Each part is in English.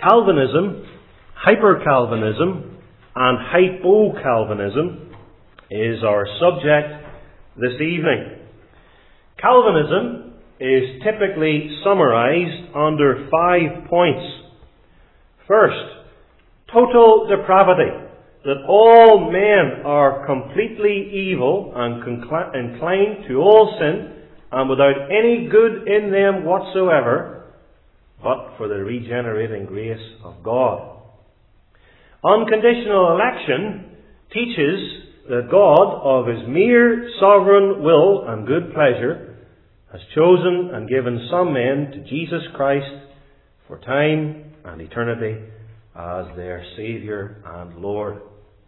Calvinism, hyper-Calvinism, and hypo-Calvinism is our subject this evening. Calvinism is typically summarized under 5 points. First, total depravity, that all men are completely evil and inclined to all sin, and without any good in them whatsoever, but for the regenerating grace of God. Unconditional election teaches that God, of His mere sovereign will and good pleasure, has chosen and given some men to Jesus Christ for time and eternity as their Saviour and Lord.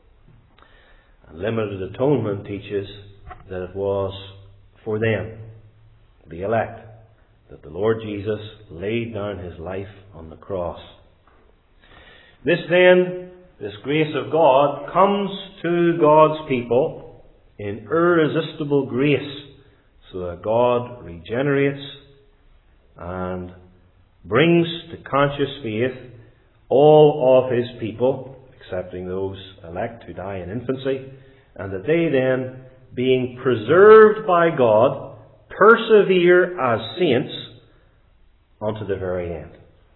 And limited atonement teaches that it was for them, the elect, that the Lord Jesus laid down His life on the cross. This grace of God comes to God's people in irresistible grace, so that God regenerates and brings to conscious faith all of His people, excepting those elect who die in infancy, and that they then, being preserved by God, persevere as saints unto the very end.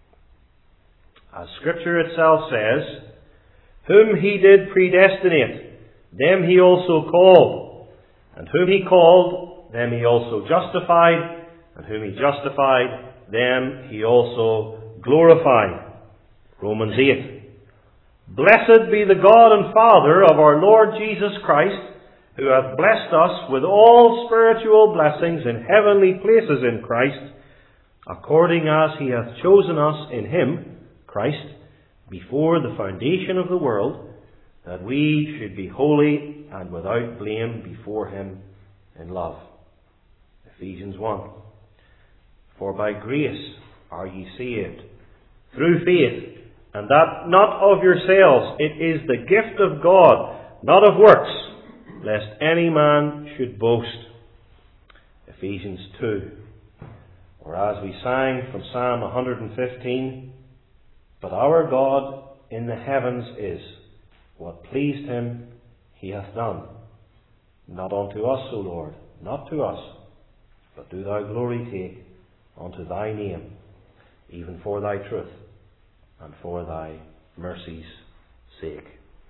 As Scripture itself says, whom He did predestinate, them He also called. And whom He called, them He also justified. And whom He justified, them He also glorified. Romans 8. Blessed be the God and Father of our Lord Jesus Christ, who hath blessed us with all spiritual blessings in heavenly places in Christ, according as He hath chosen us in Him, Christ, before the foundation of the world, that we should be holy and without blame before Him in love. Ephesians 1. For by grace are ye saved, through faith, and that not of yourselves, it is the gift of God, not of works, lest any man should boast. Ephesians 2. Or as we sang from Psalm 115, but our God in the heavens is, what pleased Him He hath done. Not unto us, O Lord, not to us, but do Thou glory take unto Thy name, even for Thy truth and for Thy mercy's sake.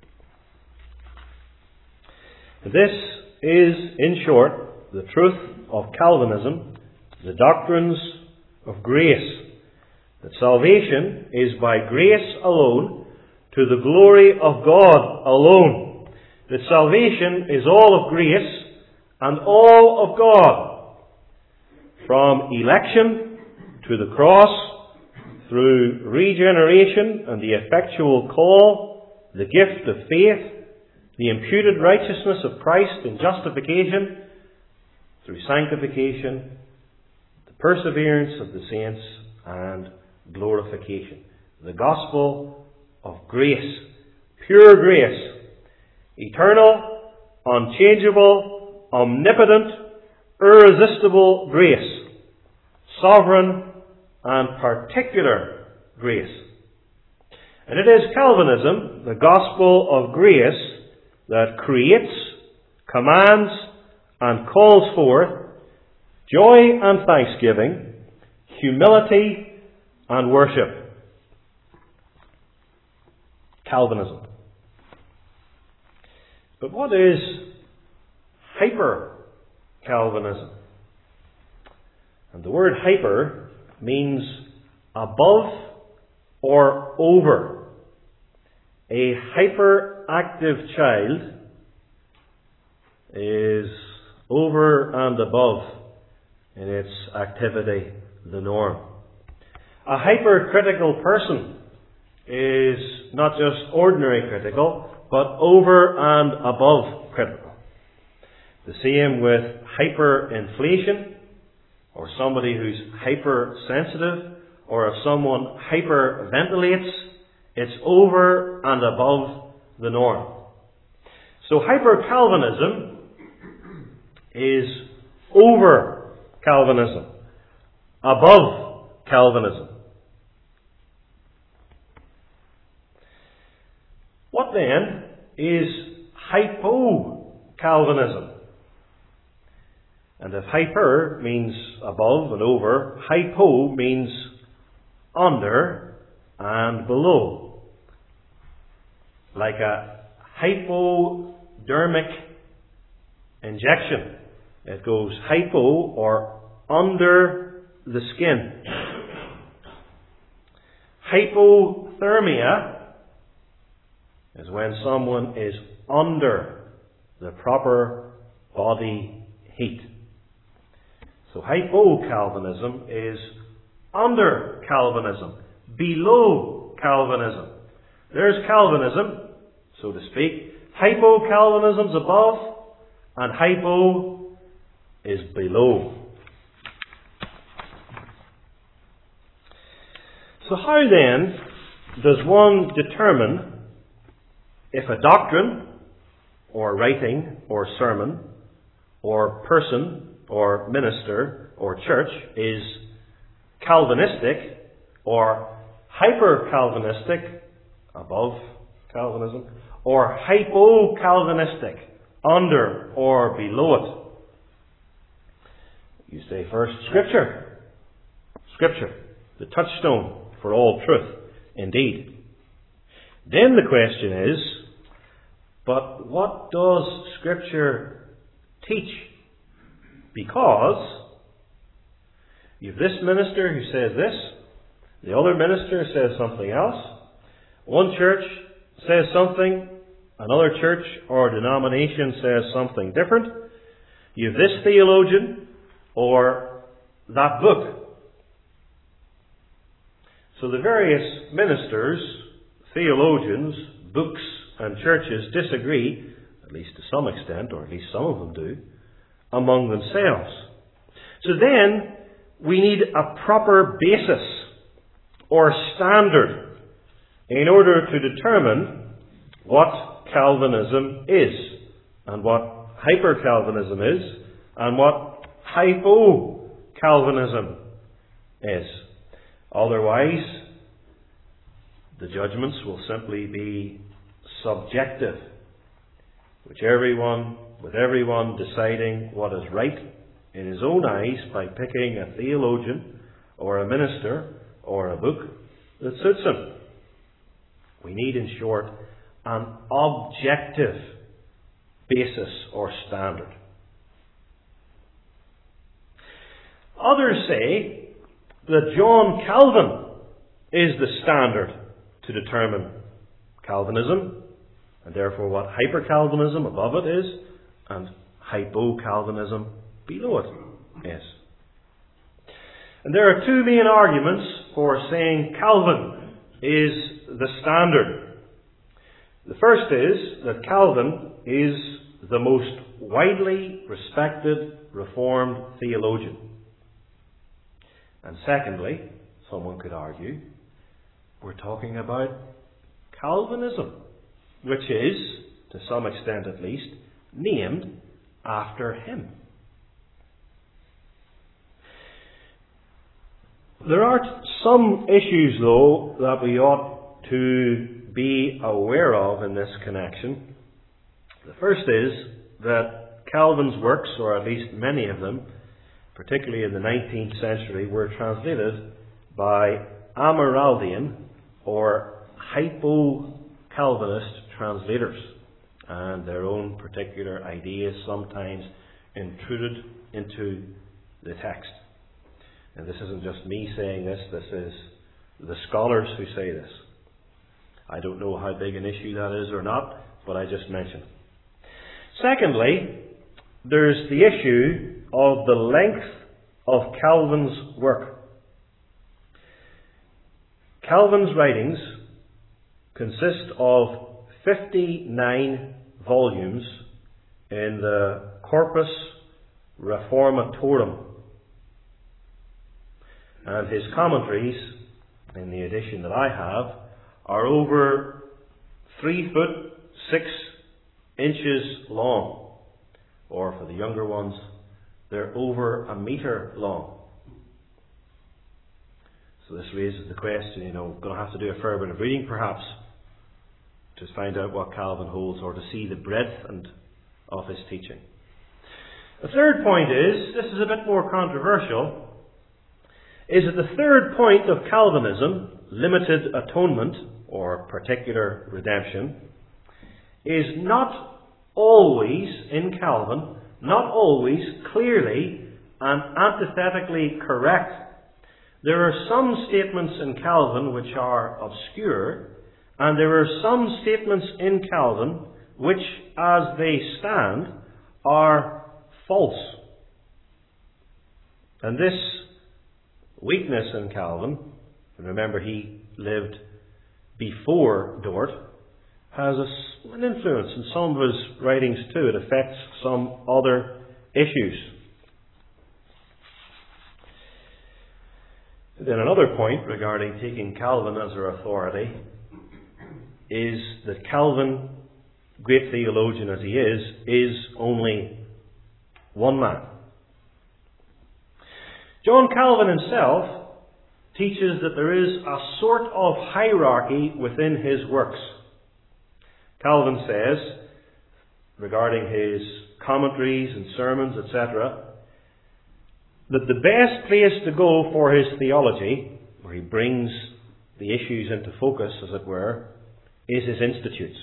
This is, in short, the truth of Calvinism, the doctrines of grace. That salvation is by grace alone, to the glory of God alone. That salvation is all of grace and all of God. From election to the cross, through regeneration and the effectual call, the gift of faith, the imputed righteousness of Christ in justification, through sanctification, the perseverance of the saints, and glorification. The gospel of grace, pure grace, eternal, unchangeable, omnipotent, irresistible grace, sovereign and particular grace. And it is Calvinism, the gospel of grace, that creates, commands, and calls forth joy and thanksgiving, humility and worship. Calvinism. But what is hyper-Calvinism? And the word hyper means above or over. A hyperactive child is over and above in its activity the norm. A hypercritical person is not just ordinary critical, but over and above critical. The same with hyperinflation, or somebody who's hypersensitive, or if someone hyperventilates, it's over and above the norm. So hyper-Calvinism is over Calvinism, above Calvinism. then is hypo-Calvinism? And if hyper means above and over, hypo means under and below. Like a hypodermic injection. It goes hypo, or under the skin. Hypothermia is when someone is under the proper body heat. So hypo-Calvinism is under Calvinism, below Calvinism. There's Calvinism, so to speak. Hypo-Calvinism's above, and hypo is below. So how then does one determine if a doctrine, or writing, or sermon, or person, or minister, or church is Calvinistic, or hyper-Calvinistic, above Calvinism, or hypo-Calvinistic, under or below it? You say first, Scripture. Scripture, the touchstone for all truth, indeed. Then the question is, but what does Scripture teach? Because you've this minister who says this, the other minister says something else, one church says something, another church or denomination says something different, you've this theologian or that book. So the various ministers, theologians, books and churches disagree, at least to some extent, or at least some of them do, among themselves. So then we need a proper basis or standard in order to determine what Calvinism is, and what hyper-Calvinism is, and what hypo-Calvinism is. Otherwise, the judgments will simply be subjective, with everyone deciding what is right in his own eyes by picking a theologian or a minister or a book that suits him. We need, in short, an objective basis or standard. Others say that John Calvin is the standard to determine Calvinism, and therefore what hyper-Calvinism above it is, and hypo-Calvinism below it is. And there are two main arguments for saying Calvin is the standard. The first is that Calvin is the most widely respected Reformed theologian. And secondly, someone could argue, we're talking about Calvinism, which is, to some extent at least, named after him. There are some issues, though, that we ought to be aware of in this connection. The first is that Calvin's works, or at least many of them, particularly in the 19th century, were translated by Amyraldian or hypo-Calvinist translators, and their own particular ideas sometimes intruded into the text. And this isn't just me saying this, this is the scholars who say this. I don't know how big an issue that is or not, but I just mention it. Secondly, there's the issue of the length of Calvin's work. Calvin's writings consist of 59 volumes in the Corpus Reformatorum. And his commentaries, in the edition that I have, are over 3 foot 6 inches long. Or for the younger ones, they're over 1 meter long. So this raises the question, we're going to have to do a fair bit of reading perhaps to find out what Calvin holds or to see the breadth of his teaching. The third point is, this is a bit more controversial, is that the third point of Calvinism, limited atonement or particular redemption, is not always, in Calvin, not always clearly and antithetically correct. There are some statements in Calvin which are obscure, and there are some statements in Calvin which, as they stand, are false. And this weakness in Calvin, remember he lived before Dort, has an influence in some of his writings too. It affects some other issues. Then another point regarding taking Calvin as our authority is that Calvin, great theologian as he is only one man. John Calvin himself teaches that there is a sort of hierarchy within his works. Calvin says, regarding his commentaries and sermons, etc., that the best place to go for his theology, where he brings the issues into focus, as it were, is his Institutes.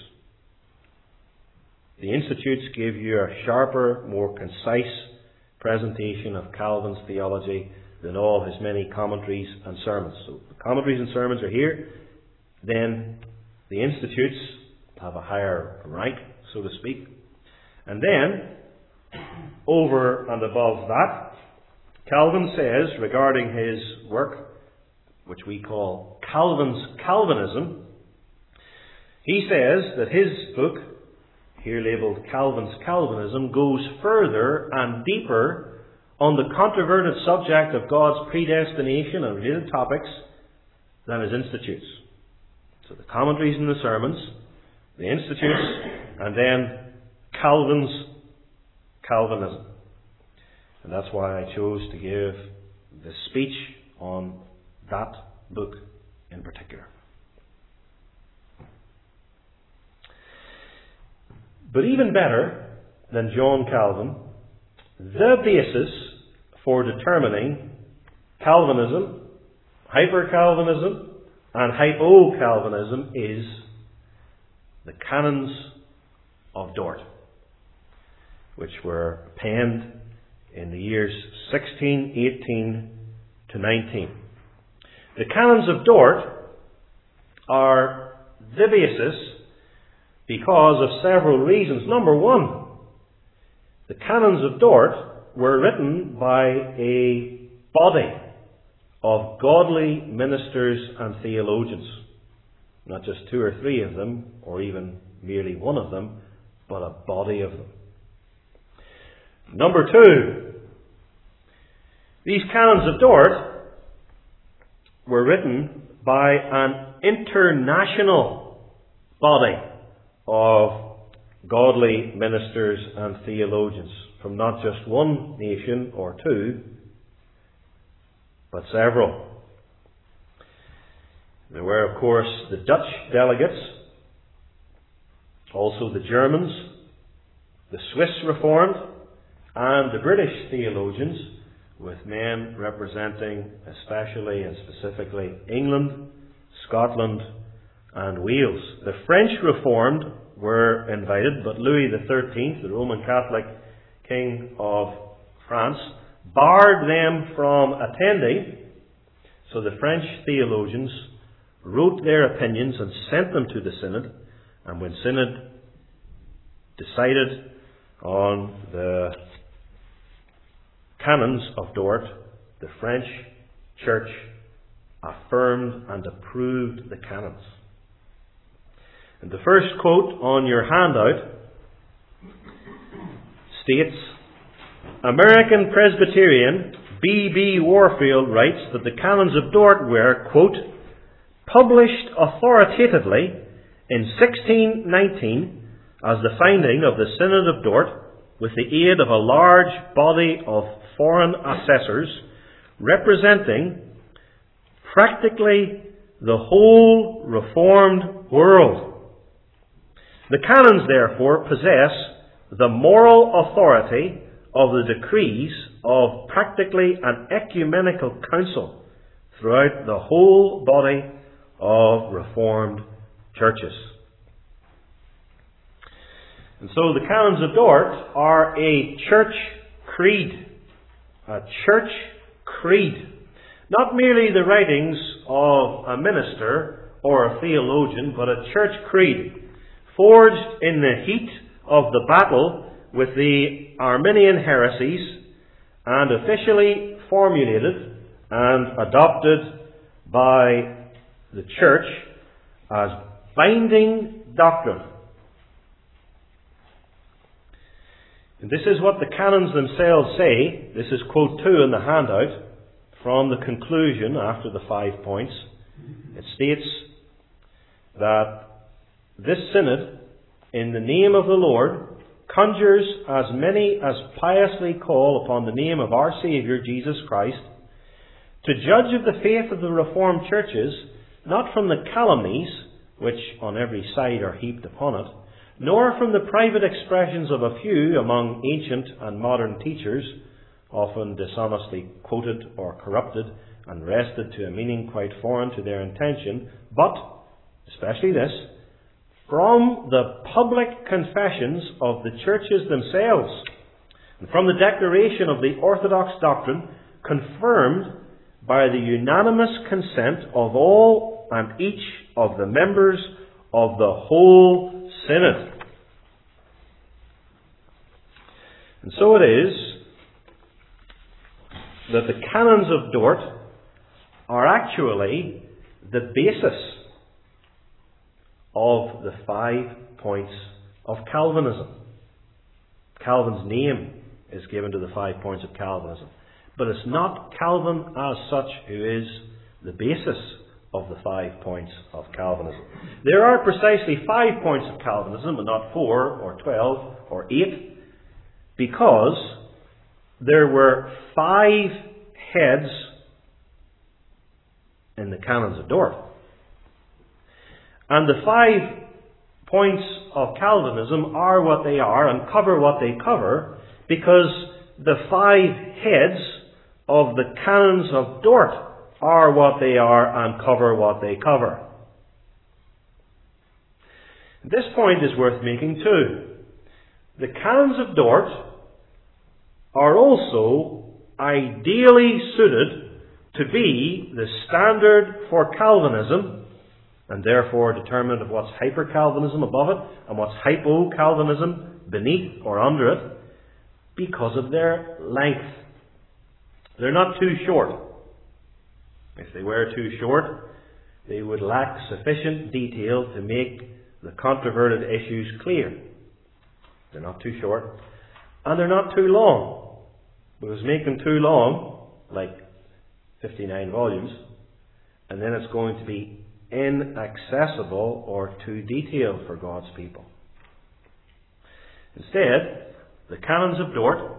The Institutes give you a sharper, more concise presentation of Calvin's theology than all his many commentaries and sermons. So the commentaries and sermons are here, then the Institutes have a higher rank, so to speak. And then, over and above that, Calvin says, regarding his work, which we call Calvin's Calvinism, he says that his book, here labelled Calvin's Calvinism, goes further and deeper on the controverted subject of God's predestination and related topics than his Institutes. So the commentaries and the sermons, the Institutes, and then Calvin's Calvinism. And that's why I chose to give the speech on that book in particular. But even better than John Calvin, the basis for determining Calvinism, hyper-Calvinism, and hypo-Calvinism is the Canons of Dort, which were penned in the years 1618 to 19. The Canons of Dort are the basis because of several reasons. Number one, the Canons of Dort were written by a body of godly ministers and theologians. Not just two or three of them, or even merely one of them, but a body of them. Number two, these Canons of Dort were written by an international body of godly ministers and theologians from not just one nation or two, but several. There were, of course, the Dutch delegates, also the Germans, the Swiss Reformed, and the British theologians, with men representing especially and specifically England, Scotland, and Wales. The French Reformed were invited, but Louis XIII, the Roman Catholic King of France, barred them from attending, so the French theologians wrote their opinions and sent them to the Synod, and when Synod decided on the Canons of Dort, the French Church affirmed and approved the canons. And the first quote on your handout states, American Presbyterian B.B. Warfield writes that the Canons of Dort were, quote, published authoritatively in 1619 as the finding of the Synod of Dort with the aid of a large body of foreign assessors representing practically the whole Reformed world. The canons, therefore, possess the moral authority of the decrees of practically an ecumenical council throughout the whole body of Reformed churches. And so the Canons of Dort are a church creed. A church creed. Not merely the writings of a minister or a theologian, but a church creed, forged in the heat of the battle with the Arminian heresies and officially formulated and adopted by the church as binding doctrine. And this is what the canons themselves say. This is quote 2 in the handout from the conclusion after the 5 points. It states that this synod, in the name of the Lord, conjures as many as piously call upon the name of our Saviour Jesus Christ to judge of the faith of the Reformed churches, not from the calumnies which on every side are heaped upon it, nor from the private expressions of a few among ancient and modern teachers, often dishonestly quoted or corrupted and wrested to a meaning quite foreign to their intention, but, especially this, from the public confessions of the churches themselves, and from the declaration of the orthodox doctrine confirmed by the unanimous consent of all and each of the members of the whole synod. And so it is that the Canons of Dort are actually the basis of the 5 points of Calvinism. Calvin's name is given to the 5 points of Calvinism. But it's not Calvin as such who is the basis of the 5 points of Calvinism. There are precisely 5 points of Calvinism and not 4 or 12 or 8, because there were 5 heads in the Canons of Dort. And the 5 points of Calvinism are what they are and cover what they cover because the 5 heads of the Canons of Dort are what they are and cover what they cover. This point is worth making too. The Canons of Dort are also ideally suited to be the standard for Calvinism, and therefore determinant of what's hyper-Calvinism above it and what's hypo-Calvinism beneath or under it, because of their length. They're not too short. If they were too short, they would lack sufficient detail to make the controverted issues clear. They're not too short, and they're not too long. Because make them too long, like 59 volumes, and then it's going to be inaccessible or too detailed for God's people. Instead, the Canons of Dort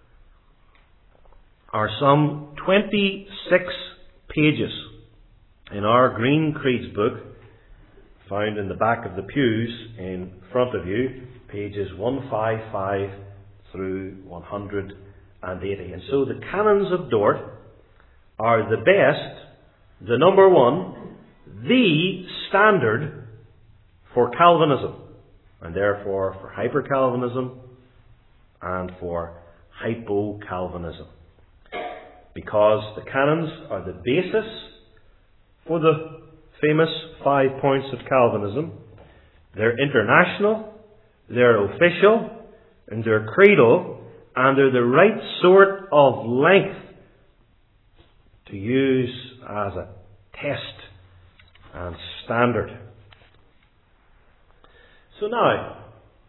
are some 26 pages in our Green Creeds book, found in the back of the pews in front of you, pages 155 through 180. And so the Canons of Dort are the best, the number one, the standard for Calvinism, and therefore for hyper-Calvinism and for hypo-Calvinism. Because the Canons are the basis for the famous 5 points of Calvinism. They're international, they're official, and they're creedal, and they're the right sort of length to use as a test and standard. So now,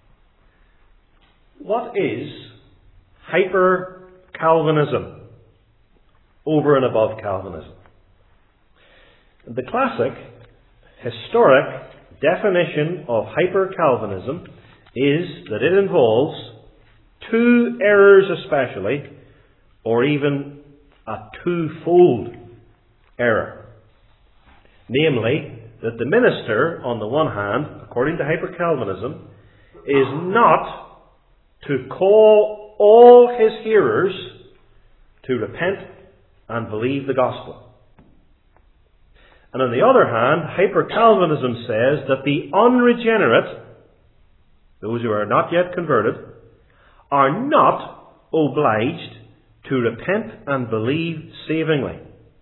what is hyper-Calvinism over and above Calvinism? The classic, historic definition of hyper-Calvinism is that it involves 2 errors especially, or even a 2-fold error. Namely, that the minister, on the one hand, according to Hyper-Calvinism, is not to call all his hearers to repent and believe the gospel. And on the other hand, Hyper-Calvinism says that the unregenerate, those who are not yet converted, are not obliged to repent and believe savingly.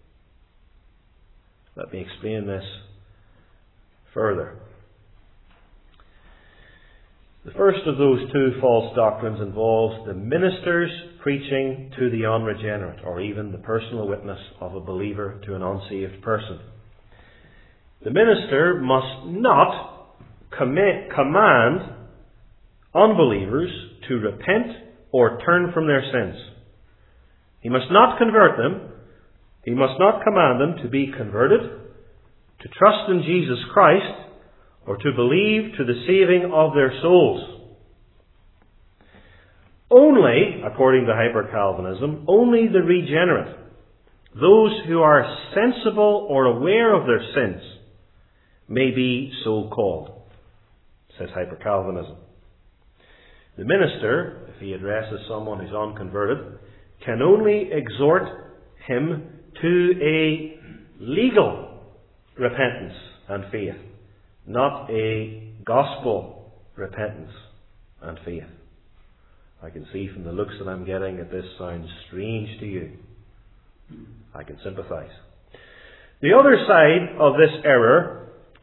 Let me explain this further. The first of those two false doctrines involves the minister's preaching to the unregenerate, or even the personal witness of a believer to an unsaved person. The minister must not command unbelievers to repent or turn from their sins. He must not convert them. He must not command them to be converted, to trust in Jesus Christ, or to believe to the saving of their souls. Only, according to Hyper-Calvinism, only the regenerate, those who are sensible or aware of their sins, may be so called, says Hyper-Calvinism. The minister, if he addresses someone who's unconverted, can only exhort him to a legal repentance and faith, not a gospel repentance and faith. I can see from the looks that I'm getting that this sounds strange to you. I can sympathize. The other side of this error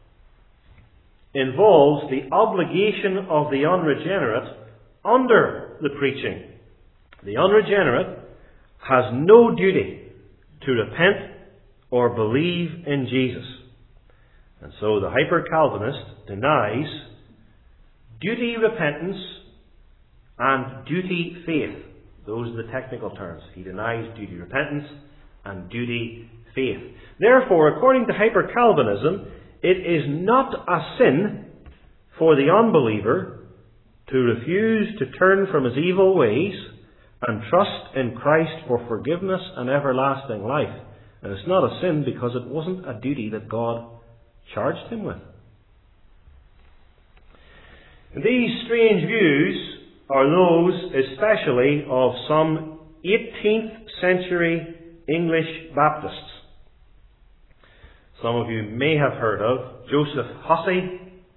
involves the obligation of the unregenerate under the preaching. The unregenerate has no duty to repent or believe in Jesus. And so the Hyper-Calvinist denies duty repentance and duty faith. Those are the technical terms. He denies duty repentance and duty faith. Therefore, according to Hyper-Calvinism, it is not a sin for the unbeliever to refuse to turn from his evil ways and trust in Christ for forgiveness and everlasting life. And it's not a sin because it wasn't a duty that God charged him with. And these strange views are those especially of some 18th century English Baptists. Some of you may have heard of Joseph Hussey,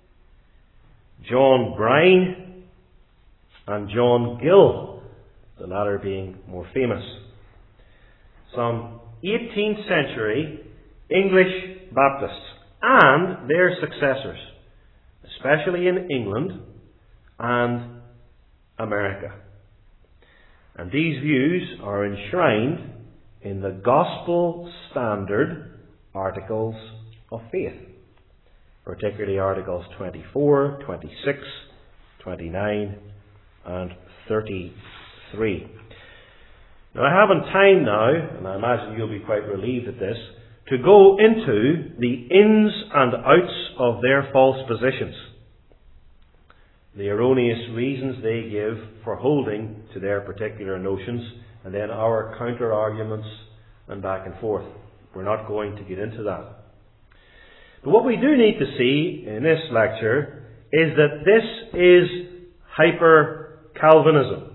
John Brine, and John Gill, the latter being more famous. Some 18th century English Baptists and their successors, especially in England and America. And these views are enshrined in the Gospel Standard Articles of Faith, particularly Articles 24, 26, 29 and 33. Now I haven't time now, and I imagine you'll be quite relieved at this, to go into the ins and outs of their false positions, the erroneous reasons they give for holding to their particular notions, and then our counter-arguments and back and forth. We're not going to get into that. But what we do need to see in this lecture is that this is Hyper-Calvinism.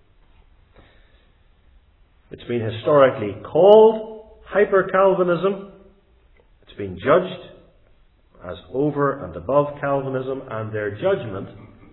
It's been historically called Hyper-Calvinism. It's been judged as over and above Calvinism, and their judgment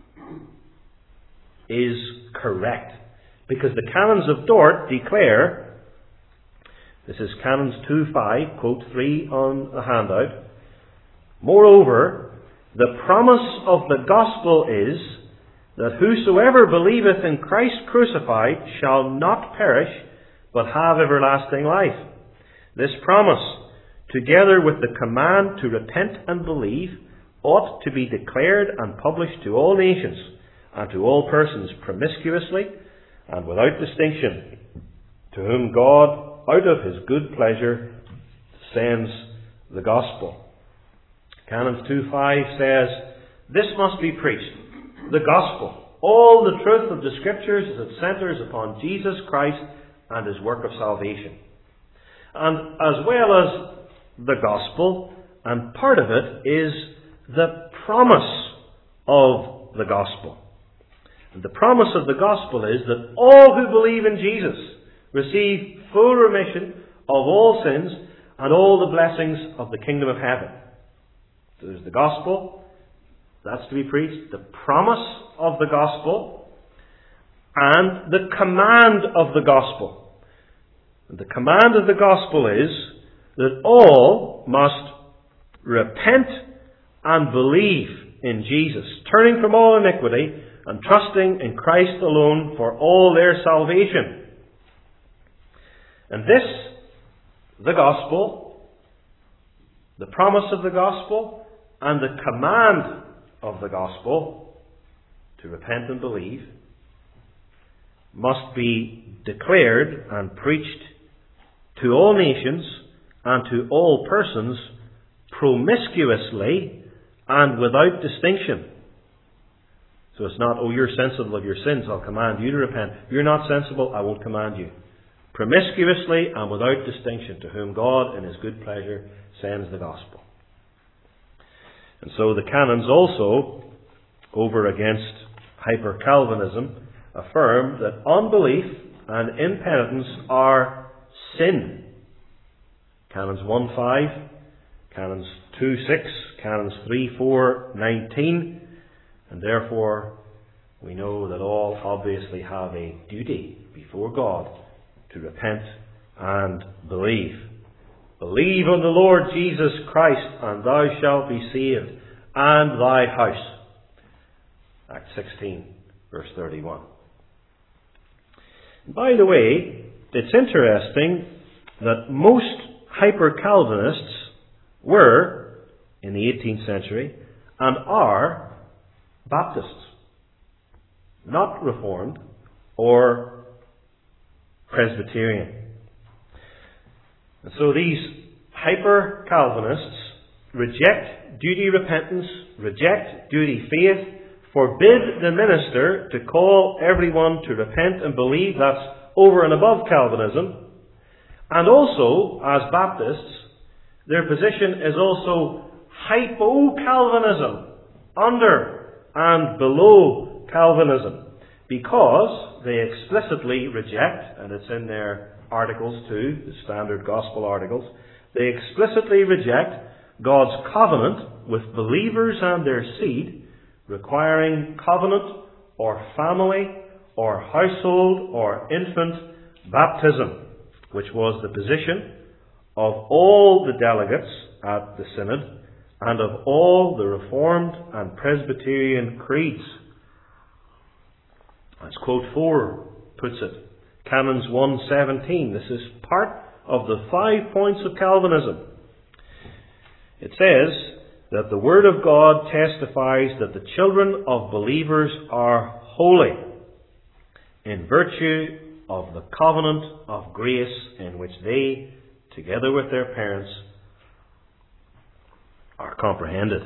is correct. Because the Canons of Dort declare, this is Canons 2.5, quote 3 on the handout, moreover, the promise of the gospel is that whosoever believeth in Christ crucified shall not perish, but have everlasting life. This promise, together with the command to repent and believe, ought to be declared and published to all nations, and to all persons promiscuously, and without distinction, to whom God, out of his good pleasure, sends the gospel. Canons 2.5 says, this must be preached, the gospel, all the truth of the Scriptures as it centres upon Jesus Christ and his work of salvation. And as well as the gospel And part of it is the promise of the gospel. And the promise of the gospel is that all who believe in Jesus receive full remission of all sins and all the blessings of the kingdom of heaven. So there's the gospel, that's to be preached, the promise of the gospel, and the command of the gospel. And the command of the gospel is that all must repent and believe in Jesus, turning from all iniquity and trusting in Christ alone for all their salvation. And this, the gospel, the promise of the gospel, and the command of the gospel to repent and believe, must be declared and preached to all nations and to all persons promiscuously and without distinction. So it's not, oh, you're sensible of your sins, I'll command you to repent. You're not sensible, I won't command you. Promiscuously and without distinction, to whom God in His good pleasure sends the gospel. And so the canons also, over against hyper-Calvinism, affirm that unbelief and impenitence are sin. Canons 1:5, Canons 2:6, Canons 3:4:19, and therefore we know that all obviously have a duty before God to repent and believe. Believe on the Lord Jesus Christ, and thou shalt be saved, and thy house. Acts 16, verse 31. By the way, it's interesting that most hyper-Calvinists were, in the 18th century, and are Baptists, not Reformed or Presbyterian. And so these hyper-Calvinists reject duty repentance, reject duty faith, forbid the minister to call everyone to repent and believe. That's over and above Calvinism. And also, as Baptists, their position is also hypo-Calvinism, under and below Calvinism, because they explicitly reject, and it's in their articles too, the standard gospel articles, they explicitly reject God's covenant with believers and their seed, requiring covenant or family or household or infant baptism, which was the position of all the delegates at the Synod and of all the Reformed and Presbyterian creeds. As quote 4 puts it, Canons 1:17, this is part of the 5 points of Calvinism. It says that the Word of God testifies that the children of believers are holy in virtue of the covenant of grace in which they, together with their parents, are comprehended.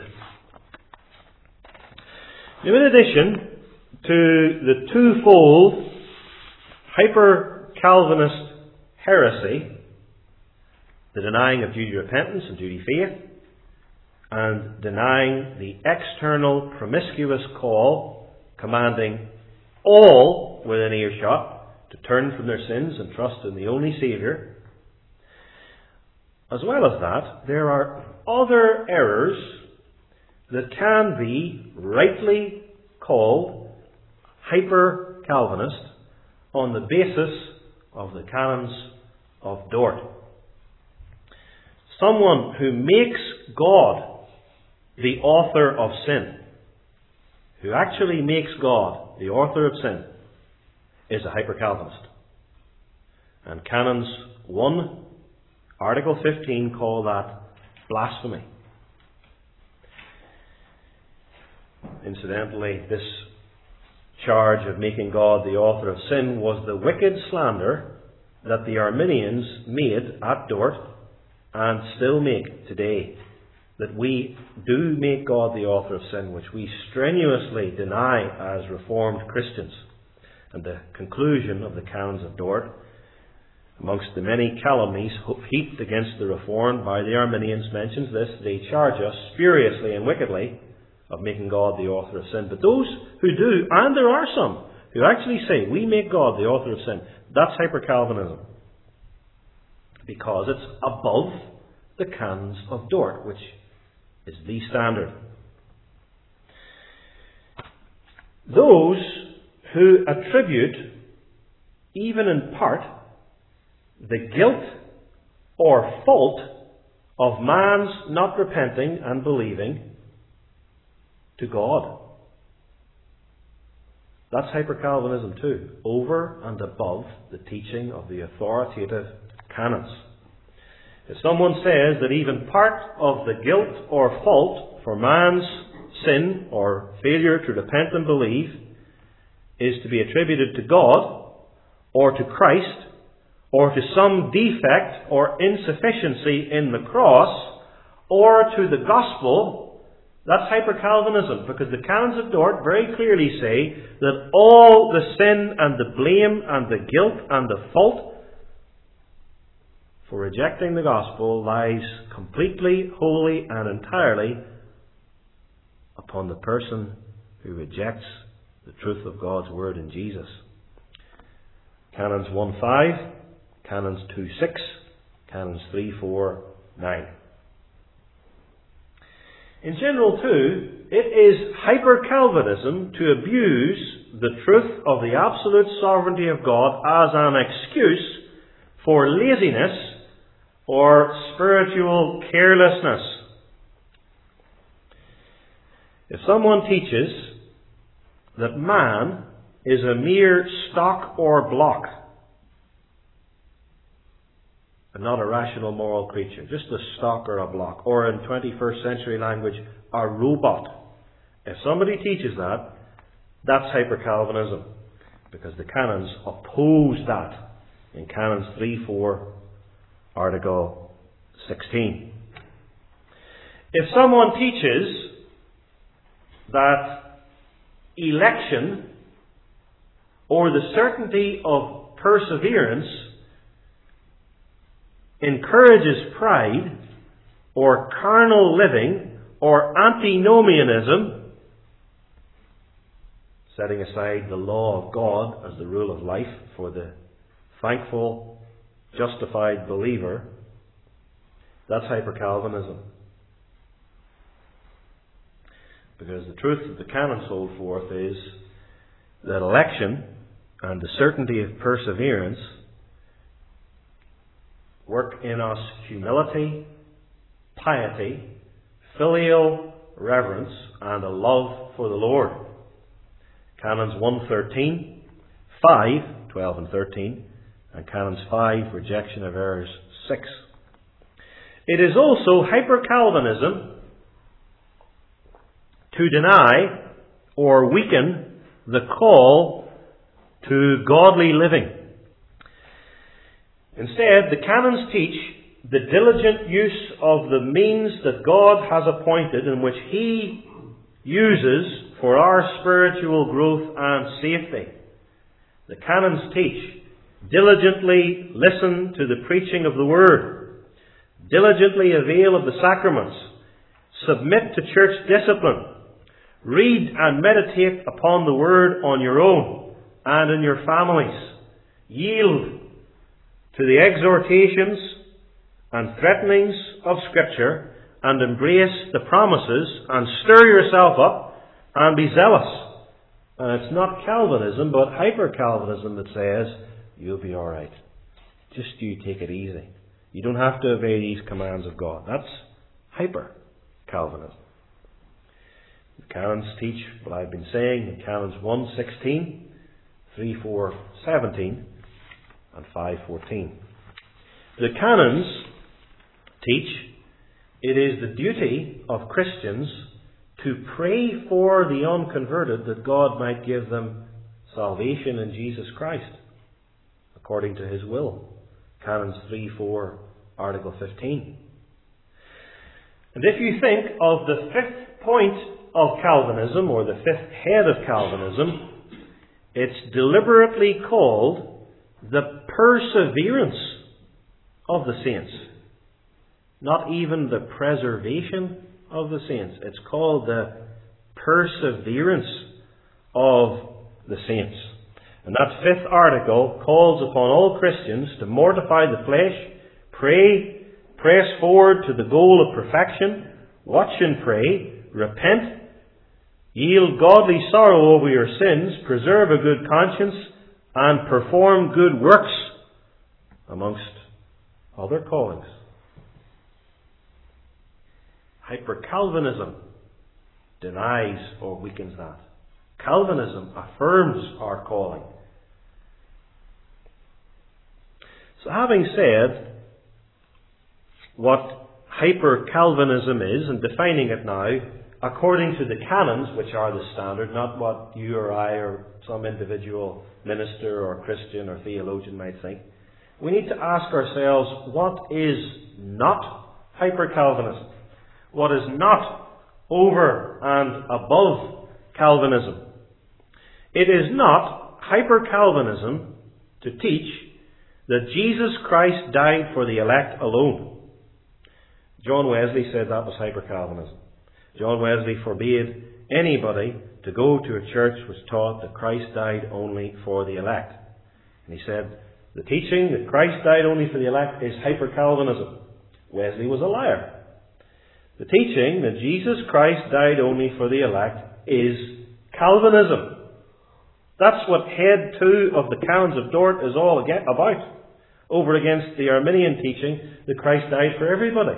Now, in addition to the twofold hyper-Calvinist heresy, the denying of duty repentance and duty faith, and denying the external promiscuous call commanding all within earshot to turn from their sins and trust in the only Saviour. As well as that, there are other errors that can be rightly called hyper-Calvinist on the basis of the canons of Dort. Someone who makes God the author of sin, who actually makes God the author of sin, is a hyper-Calvinist. And Canons 1, Article 15 call that blasphemy. Incidentally, this charge of making God the author of sin was the wicked slander that the Arminians made at Dort and still make today. That we do make God the author of sin, which we strenuously deny as Reformed Christians. And the conclusion of the Canons of Dort Amongst the many calumnies heaped against the Reformed by the Arminians mentions this: they charge us spuriously and wickedly of making God the author of sin. But those who do, and there are some, who actually say we make God the author of sin, that's hyper-Calvinism. Because it's above the canons of Dort, which is the standard. Those who attribute, even in part, the guilt or fault of man's not repenting and believing to God. That's hyper-Calvinism too, over and above the teaching of the authoritative canons. If someone says that even part of the guilt or fault for man's sin or failure to repent and believe is to be attributed to God or to Christ or to some defect or insufficiency in the cross or to the gospel, that's hyper-Calvinism, because the canons of Dort very clearly say that all the sin and the blame and the guilt and the fault for rejecting the gospel lies completely, wholly and entirely upon the person who rejects the truth of God's word in Jesus. Canons 1:5, Canons 2:6, Canons 3:4-9. In general, too, it is hyper-Calvinism to abuse the truth of the absolute sovereignty of God as an excuse for laziness or spiritual carelessness. If someone teaches that man is a mere stock or block, and not a rational moral creature, just a stock or a block, or in 21st century language, a robot. If somebody teaches that, that's hyper-Calvinism, because the canons oppose that in Canons 3:4, Article 16. If someone teaches that election or the certainty of perseverance encourages pride or carnal living or antinomianism, setting aside the law of God as the rule of life for the thankful, justified believer, that's hyper-Calvinism. Because the truth that the canons hold forth is that election and the certainty of perseverance work in us humility, piety, filial reverence, and a love for the Lord. Canons 1:13, 5, 12 and 13, and Canons 5, rejection of errors 6. It is also hyper-Calvinism to deny or weaken the call to godly living. Instead, the canons teach the diligent use of the means that God has appointed and which He uses for our spiritual growth and safety. The canons teach, diligently listen to the preaching of the Word, diligently avail of the sacraments, submit to church discipline, read and meditate upon the Word on your own and in your families, yield to the exhortations and threatenings of Scripture, and embrace the promises, and stir yourself up, and be zealous. And it's not Calvinism, but hyper-Calvinism that says, you'll be alright. Just you take it easy. You don't have to obey these commands of God. That's hyper-Calvinism. The canons teach what I've been saying in Canons 1:16, 3:4-17, and 5:14. The canons teach it is the duty of Christians to pray for the unconverted that God might give them salvation in Jesus Christ, according to His will. Canons 3:4, Article 15. And if you think of the fifth point of Calvinism, or the fifth head of Calvinism, it's deliberately called the perseverance of the saints. Not even the preservation of the saints. It's called the perseverance of the saints. And that fifth article calls upon all Christians to mortify the flesh, pray, press forward to the goal of perfection, watch and pray, repent, yield godly sorrow over your sins, preserve a good conscience, and perform good works, amongst other callings. Hyper-Calvinism denies or weakens that. Calvinism affirms our calling. So having said what hyper-Calvinism is, and defining it now, according to the canons, which are the standard, not what you or I or some individual minister or Christian or theologian might think, we need to ask ourselves, what is not hyper-Calvinism? What is not over and above Calvinism? It is not hyper-Calvinism to teach that Jesus Christ died for the elect alone. John Wesley said that was hyper-Calvinism. John Wesley forbade anybody to go to a church which taught that Christ died only for the elect. And he said, the teaching that Christ died only for the elect is hyper-Calvinism. Wesley was a liar. The teaching that Jesus Christ died only for the elect is Calvinism. That's what head 2 of the Canons of Dort is all about, over against the Arminian teaching that Christ died for everybody.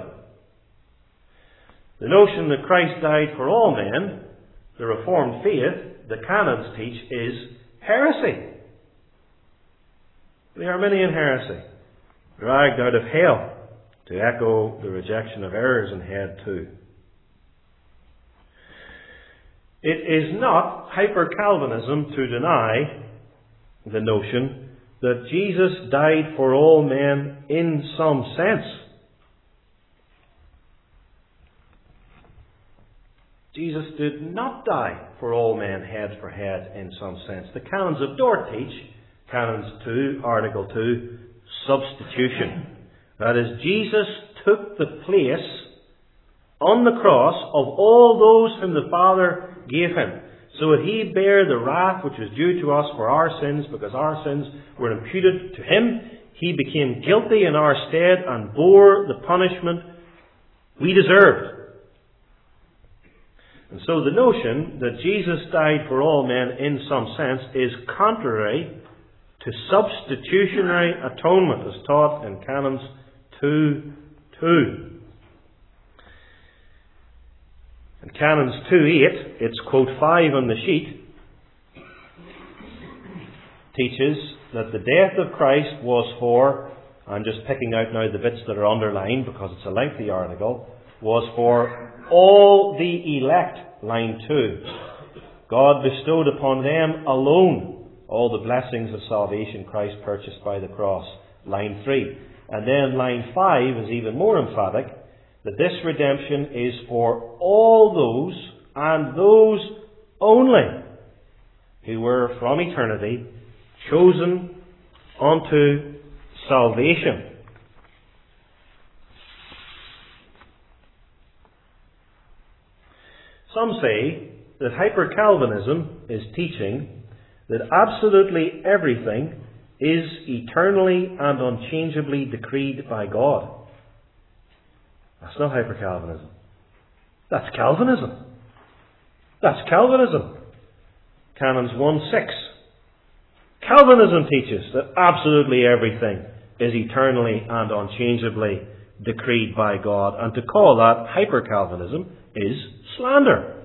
The notion that Christ died for all men, the Reformed faith, the Canons teach, is heresy. The Arminian heresy, dragged out of hell to echo the rejection of errors in head 2. It is not hyper-Calvinism to deny the notion that Jesus died for all men in some sense. Jesus did not die for all men head for head in some sense. The Canons of Dort teach, Canons 2, Article 2, substitution. That is, Jesus took the place on the cross of all those whom the Father gave him, so that he bare the wrath which was due to us for our sins, because our sins were imputed to him. He became guilty in our stead and bore the punishment we deserved. And so the notion that Jesus died for all men in some sense is contrary to substitutionary atonement as taught in Canons 2:2. In Canons 2:8, it's quote 5 on the sheet, teaches that the death of Christ was for, I'm just picking out now the bits that are underlined because it's a lengthy article, was for all the elect, line 2. God bestowed upon them alone all the blessings of salvation Christ purchased by the cross, line 3. And then line 5 is even more emphatic, that this redemption is for all those, and those only, who were from eternity chosen unto salvation. Some say that hyper-Calvinism is teaching that absolutely everything is eternally and unchangeably decreed by God. That's not hyper-Calvinism. That's Calvinism. That's Calvinism. Canons 1:6. Calvinism teaches that absolutely everything is eternally and unchangeably decreed by God, and to call that hyper-Calvinism is slander.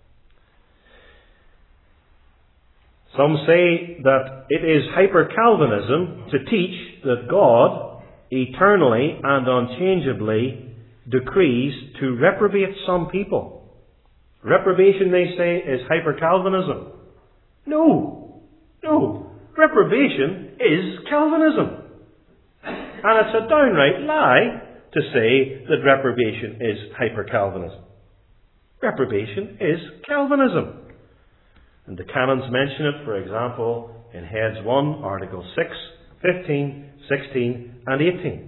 Some say that it is hyper-Calvinism to teach that God eternally and unchangeably decrees to reprobate some people. Reprobation, they say, is hyper-Calvinism. No. Reprobation is Calvinism. And it's a downright lie to say that reprobation is hyper-Calvinism. Reprobation is Calvinism. And the canons mention it, for example, in Heads 1, Article 6, 15, 16 and 18.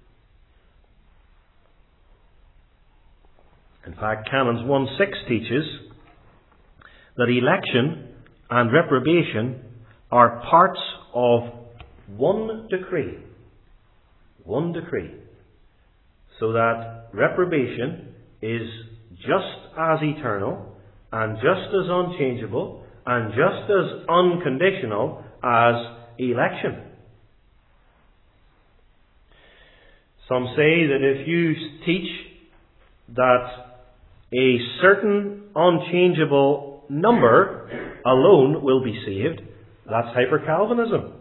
In fact, Canons 1:6 teaches that election and reprobation are parts of one decree. One decree. So that reprobation is just as eternal and just as unchangeable and just as unconditional as election. Some say that if you teach that a certain unchangeable number alone will be saved, that's hyper-Calvinism.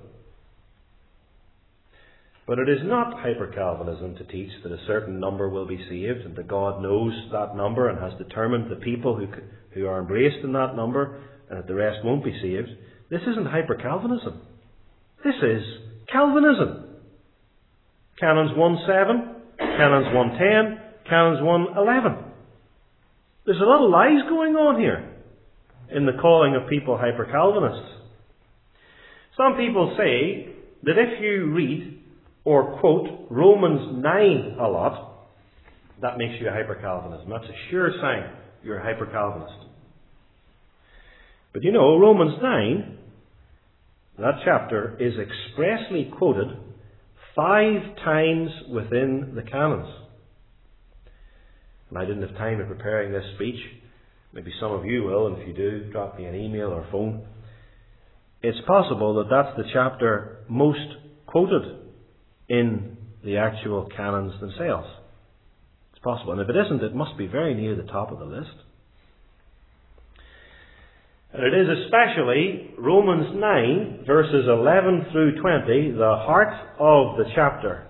But it is not hyper-Calvinism to teach that a certain number will be saved and that God knows that number and has determined the people who are embraced in that number and that the rest won't be saved. This isn't hyper-Calvinism. This is Calvinism. Canons 1:7, Canons 1:10, Canons 1:11. There's a lot of lies going on here in the calling of people hyper-Calvinists. Some people say that if you read or quote Romans 9 a lot, that makes you a hyper-Calvinist. That's a sure sign you're a hyper-Calvinist. But you know, Romans 9, that chapter, is expressly quoted 5 times within the canons. And I didn't have time in preparing this speech. Maybe some of you will, and if you do, drop me an email or phone. It's possible that that's the chapter most quoted in the actual canons themselves. It's possible. And if it isn't, it must be very near the top of the list. And it is especially Romans 9, verses 11 through 20, the heart of the chapter,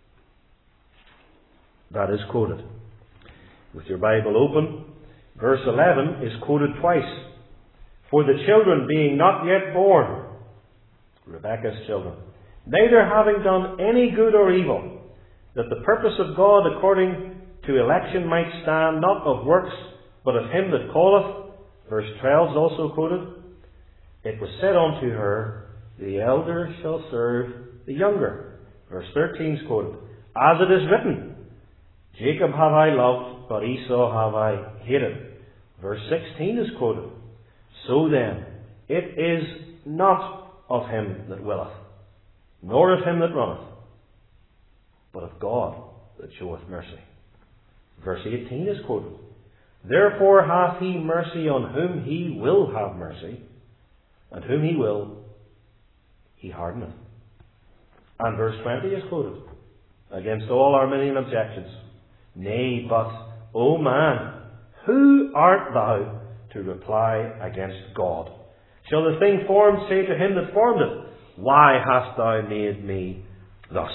that is quoted. With your Bible open, verse 11 is quoted twice. For the children being not yet born, Rebekah's children, neither having done any good or evil, that the purpose of God according to election might stand, not of works, but of him that calleth. Verse 12 is also quoted. It was said unto her, the elder shall serve the younger. Verse 13 is quoted. As it is written, Jacob have I loved, but Esau have I hated. Verse 16 is quoted. So then, it is not of him that willeth, nor of him that runneth, but of God that showeth mercy. Verse 18 is quoted. Therefore hath he mercy on whom he will have mercy, and whom he will, he hardeneth. And verse 20 is quoted. Against all Arminian objections. Nay, but, O man, who art thou to reply against God? Shall the thing formed say to him that formed it, why hast thou made me thus?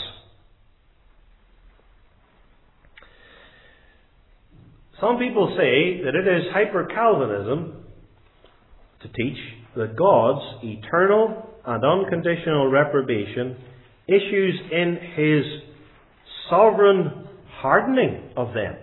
Some people say that it is hyper-Calvinism to teach that God's eternal and unconditional reprobation issues in his sovereign hardening of them.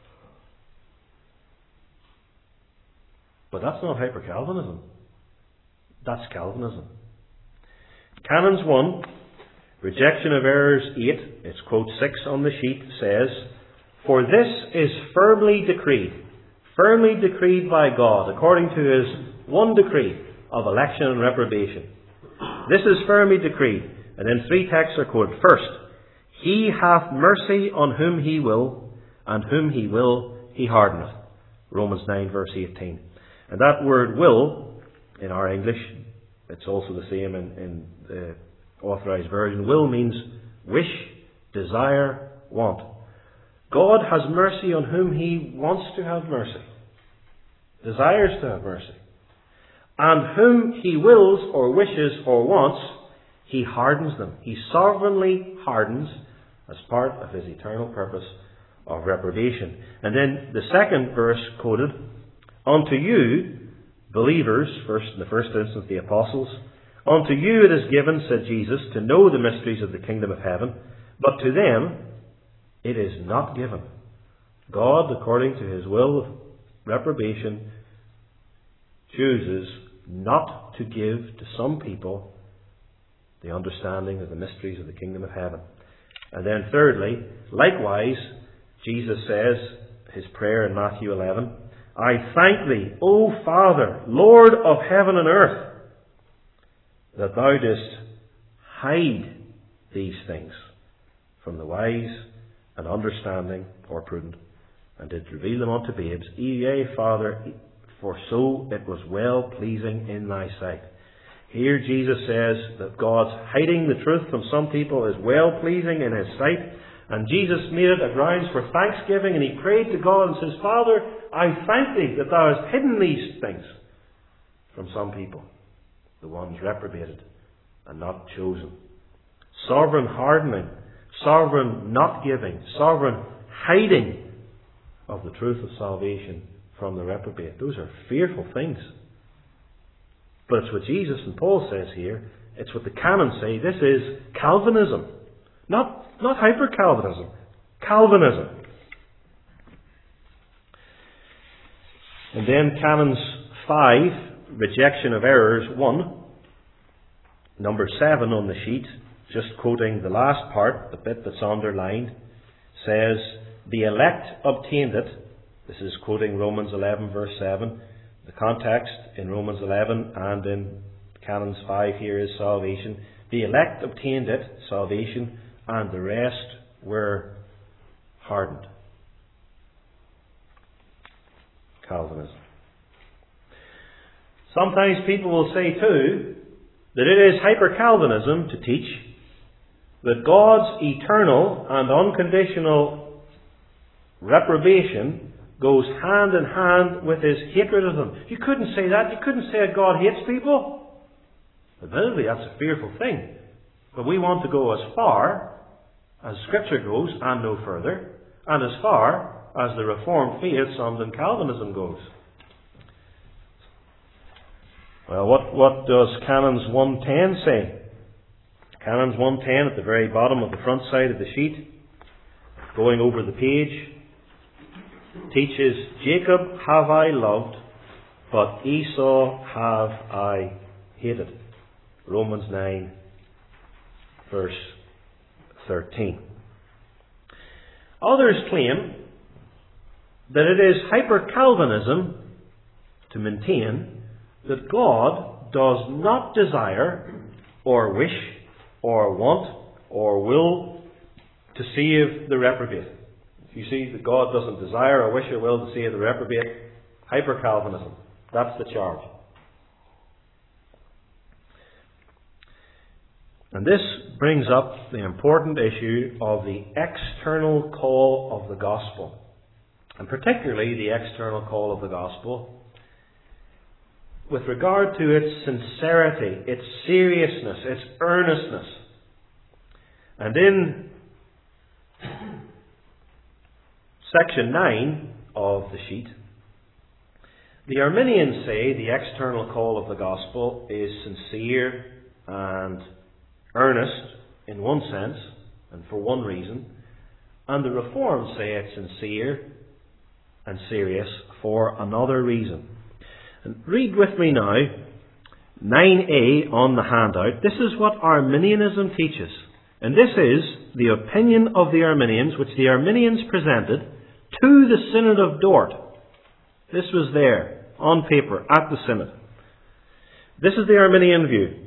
But that's not hyper-Calvinism. That's Calvinism. Canons 1, Rejection of Errors 8, it's quote 6 on the sheet, says, For this is firmly decreed by God, according to his one decree of election and reprobation. This is firmly decreed. And then 3 texts are quoted. First, He hath mercy on whom he will, and whom he will, he hardeneth. Romans 9, verse 18. And that word will, in our English, it's also the same in the Authorized Version. Will means wish, desire, want. God has mercy on whom he wants to have mercy, desires to have mercy. And whom he wills or wishes or wants, he hardens them. He sovereignly hardens as part of his eternal purpose of reprobation. And then the second verse quoted, Unto you, believers, in the first instance the apostles, unto you it is given, said Jesus, to know the mysteries of the kingdom of heaven, but to them it is not given. God, according to his will of reprobation, chooses not to give to some people the understanding of the mysteries of the kingdom of heaven. And then thirdly, likewise, Jesus says, his prayer in Matthew 11, I thank thee, O Father, Lord of heaven and earth, that thou didst hide these things from the wise and understanding or prudent, and didst reveal them unto babes. Yea, Father, for so it was well pleasing in thy sight. Here Jesus says that God's hiding the truth from some people is well pleasing in his sight. And Jesus made it a grounds for thanksgiving, and he prayed to God and says, Father, I thank thee that thou hast hidden these things from some people, the ones reprobated and not chosen. Sovereign hardening, sovereign not giving, sovereign hiding of the truth of salvation from the reprobate. Those are fearful things. But it's what Jesus and Paul says here. It's what the canons say. This is Calvinism. Not hyper-Calvinism. Calvinism. And then Canons 5, Rejection of Errors 1, number 7 on the sheet, just quoting the last part, the bit that's underlined, says, the elect obtained it. This is quoting Romans 11 verse 7. The context in Romans 11 and in Canons 5 here is salvation. The elect obtained it, salvation, and the rest were hardened. Calvinism. Sometimes people will say too that it is hyper-Calvinism to teach that God's eternal and unconditional reprobation goes hand in hand with his hatred of them. You couldn't say that. You couldn't say that God hates people. Admittedly, that's a fearful thing. But we want to go as far as Scripture goes and no further, and as far as the Reformed faith, and Calvinism goes. Well, what does Canons 110 say? Canons 110 at the very bottom of the front side of the sheet, going over the page, teaches, Jacob have I loved, but Esau have I hated. Romans 9, verse 13. Others claim that it is hyper-Calvinism to maintain that God does not desire or wish or want or will to save the reprobate. If you see that God doesn't desire or wish or will to save the reprobate, hyper-Calvinism. That's the charge. And this brings up the important issue of the external call of the gospel. And particularly the external call of the gospel with regard to its sincerity, its seriousness, its earnestness. And in section 9 of the sheet, the Arminians say the external call of the gospel is sincere and earnest in one sense and for one reason, and the Reformed say it's sincere and serious for another reason. And read with me now 9a on the handout. This is what Arminianism teaches, and this is the opinion of the Arminians, which the Arminians presented to the Synod of Dort. This was there on paper at the Synod. This is the Arminian view.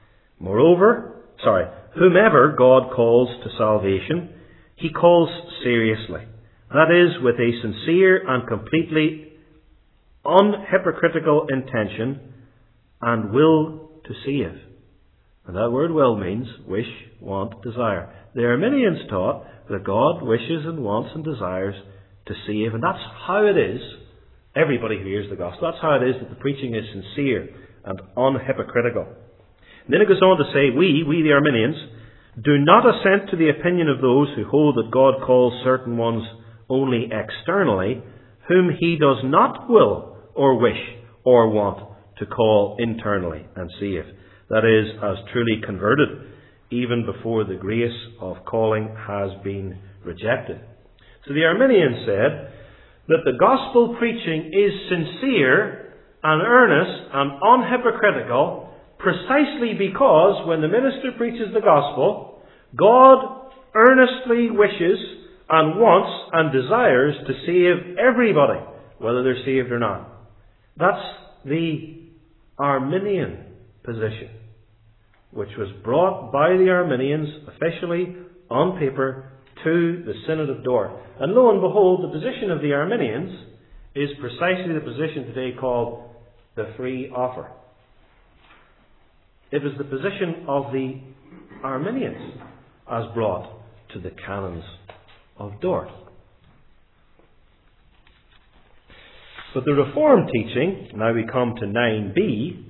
Whomever God calls to salvation, he calls seriously. That is, with a sincere and completely unhypocritical intention and will to save. And that word will means wish, want, desire. The Arminians taught that God wishes and wants and desires to save, and that's how it is. Everybody who hears the gospel, that's how it is that the preaching is sincere and unhypocritical. And then it goes on to say, we the Arminians, do not assent to the opinion of those who hold that God calls certain ones only externally, whom he does not will or wish or want to call internally and save. That is, as truly converted, even before the grace of calling has been rejected. So the Arminians said that the gospel preaching is sincere and earnest and unhypocritical, precisely because when the minister preaches the gospel, God earnestly wishes and wants and desires to save everybody, whether they're saved or not. That's the Arminian position, which was brought by the Arminians officially on paper to the Synod of Dort. And lo and behold, the position of the Arminians is precisely the position today called the free offer. It was the position of the Arminians as brought to the canons of Dort. But the Reformed teaching, now we come to 9b,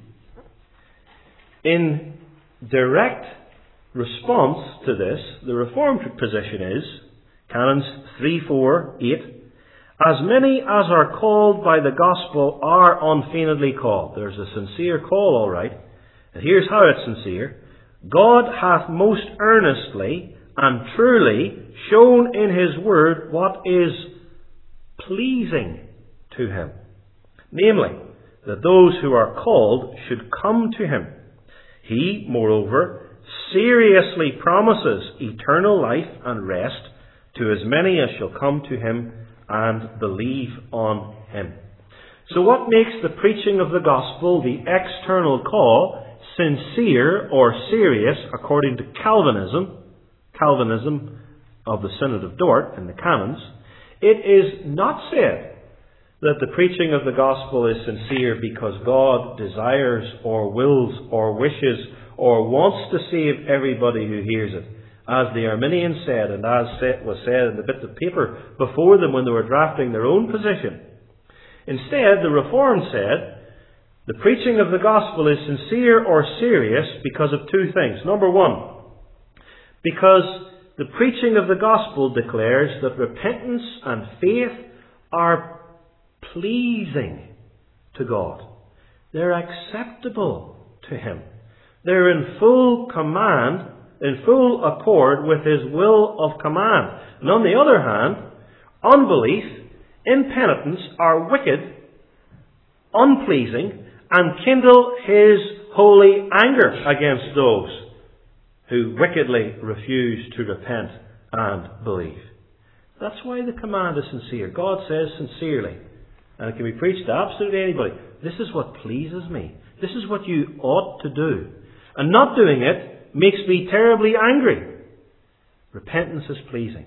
in direct response to this, the Reformed position is, Canons 3, 4, 8, as many as are called by the gospel are unfeignedly called. There's a sincere call, all right. And here's how it's sincere. God hath most earnestly and truly shown in His Word what is pleasing to Him. Namely, that those who are called should come to Him. He, moreover, seriously promises eternal life and rest to as many as shall come to Him and believe on Him. So what makes the preaching of the gospel, the external call, sincere or serious according to Calvinism of the Synod of Dort in the canons? It is not said that the preaching of the gospel is sincere because God desires or wills or wishes or wants to save everybody who hears it, as the Arminians said, and as was said in the bit of paper before them when they were drafting their own position. Instead, the Reformed said, the preaching of the gospel is sincere or serious because of two things. Number one, because the preaching of the gospel declares that repentance and faith are pleasing to God. They're acceptable to Him. They're in full command, in full accord with His will of command. And on the other hand, unbelief, impenitence are wicked, unpleasing, and kindle His holy anger against those who wickedly refuse to repent and believe. That's why the command is sincere. God says sincerely, and it can be preached to absolutely anybody, this is what pleases me. This is what you ought to do. And not doing it makes me terribly angry. Repentance is pleasing.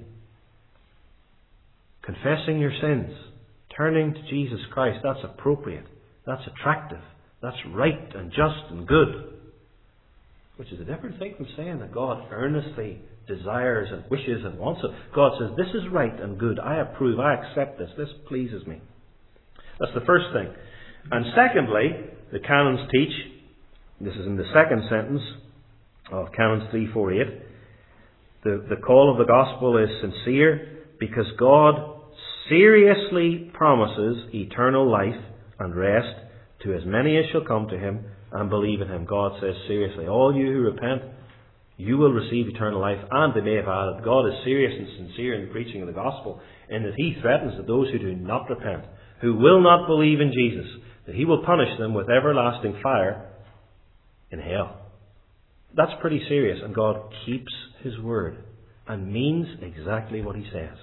Confessing your sins, turning to Jesus Christ, that's appropriate. That's attractive. That's right and just and good. Which is a different thing from saying that God earnestly desires and wishes and wants it. God says, this is right and good. I approve. I accept this. This pleases me. That's the first thing. And secondly, the canons teach, this is in the second sentence of Canons 3, 4, 8, the call of the gospel is sincere because God seriously promises eternal life and rest to as many as shall come to Him and believe in Him. God says seriously, all you who repent, you will receive eternal life. And they may have added, God is serious and sincere in the preaching of the gospel, in that He threatens that those who do not repent, who will not believe in Jesus, that He will punish them with everlasting fire in hell. That's pretty serious, and God keeps His word and means exactly what He says.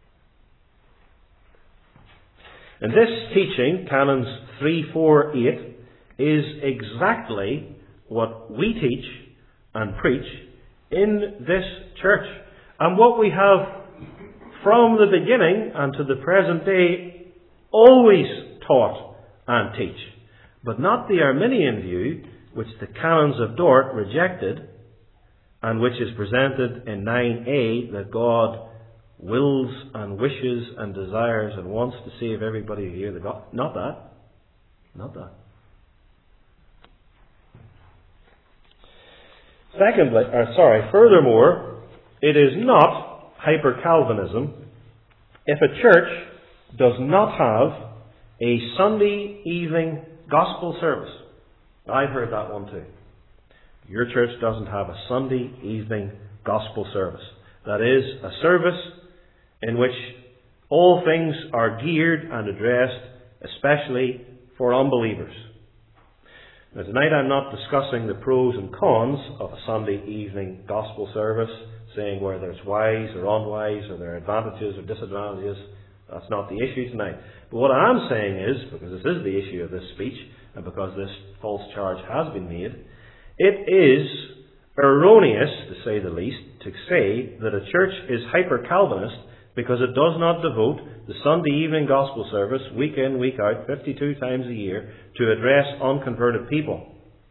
And this teaching, Canons 3, 4, 8, is exactly what we teach and preach in this church. And what we have from the beginning and to the present day always taught and teach. But not the Arminian view, which the Canons of Dort rejected, and which is presented in 9a, that God wills and wishes and desires and wants to save everybody who hear the gospel. Not that. Not that. Furthermore, it is not hyper-Calvinism if a church does not have a Sunday evening gospel service. I've heard that one too. Your church doesn't have a Sunday evening gospel service. That is, a service in which all things are geared and addressed, especially for unbelievers. Now, tonight I'm not discussing the pros and cons of a Sunday evening gospel service, saying whether it's wise or unwise, or there are advantages or disadvantages. That's not the issue tonight. But what I am saying is, because this is the issue of this speech, and because this false charge has been made, it is erroneous, to say the least, to say that a church is hyper-Calvinist because it does not devote the Sunday evening gospel service, week in, week out, 52 times a year, to address unconverted people.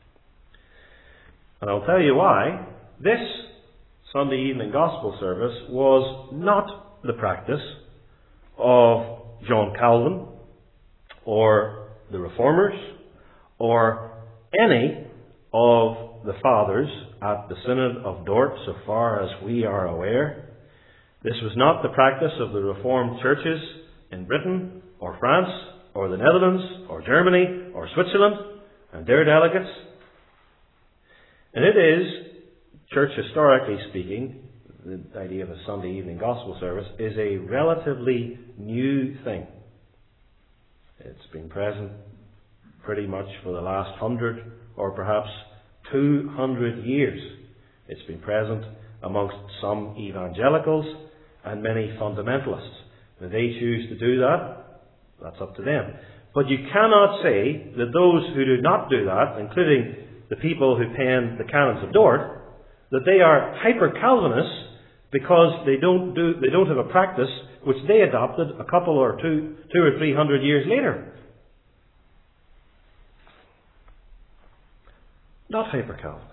And I'll tell you why. This Sunday evening gospel service was not the practice of John Calvin, or the Reformers, or any of the fathers at the Synod of Dort, so far as we are aware. This was not the practice of the Reformed churches in Britain, or France, or the Netherlands, or Germany, or Switzerland, and their delegates. And it is, church historically speaking, the idea of a Sunday evening gospel service is a relatively new thing. It's been present pretty much for the last 100 or perhaps 200 years. It's been present amongst some evangelicals and many fundamentalists. If they choose to do that, that's up to them. But you cannot say that those who do not do that, including the people who pen the Canons of Dort, that they are hyper-Calvinists because they don't have a practice which they adopted a couple or two or 300 years later. Not hyper-Calvinists.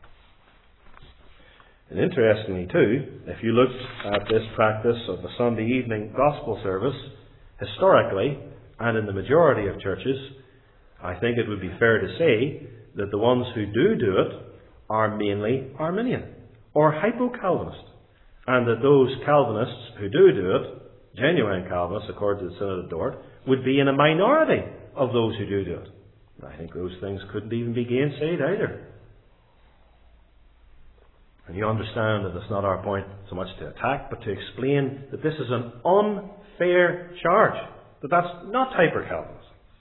And interestingly too, if you look at this practice of the Sunday evening gospel service, historically, and in the majority of churches, I think it would be fair to say that the ones who do it are mainly Arminian or hypo-Calvinist, and that those Calvinists who do it, genuine Calvinists according to the Synod of Dort, would be in a minority of those who do it. I think those things couldn't even be gainsaid either. And you understand that it's not our point so much to attack, but to explain that this is an unfair charge, that that's not hyper-Calvinism.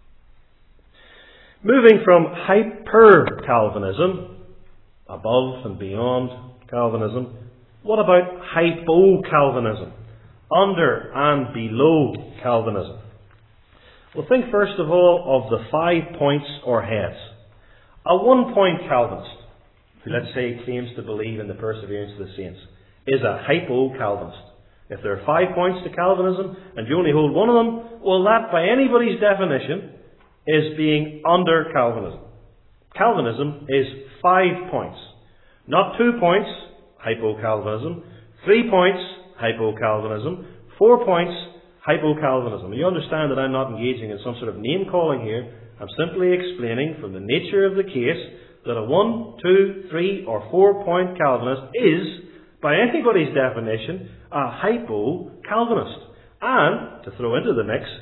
Moving from hyper-Calvinism, above and beyond Calvinism, what about hypo-Calvinism, under and below Calvinism? Well, think first of all of the 5 points or heads. A 1-point Calvinist, who let's say claims to believe in the perseverance of the saints, is a hypo-Calvinist. If there are 5 points to Calvinism and you only hold one of them, well, that by anybody's definition is being under Calvinism. Calvinism is 5 points. Not 2 points, hypo-Calvinism. 3 points, hypo-Calvinism. 4 points, hypo-Calvinism. You understand that I'm not engaging in some sort of name-calling here. I'm simply explaining from the nature of the case that a 1, 2, 3 or 4 point Calvinist is, by anybody's definition, a hypo-Calvinist. And, to throw into the mix,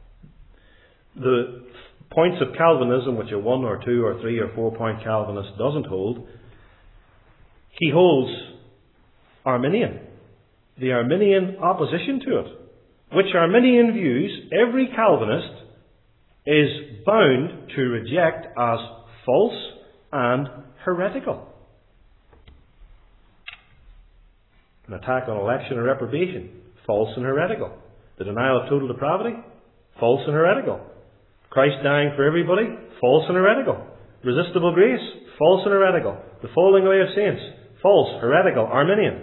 the points of Calvinism which a 1 or 2 or 3 or 4 point Calvinist doesn't hold, he holds Arminian, the Arminian opposition to it, which Arminian views every Calvinist is bound to reject as false and heretical. An attack on election and reprobation, false and heretical. The denial of total depravity, false and heretical. Christ dying for everybody, false and heretical. Resistible grace, false and heretical. The falling away of saints, false, heretical, Arminian.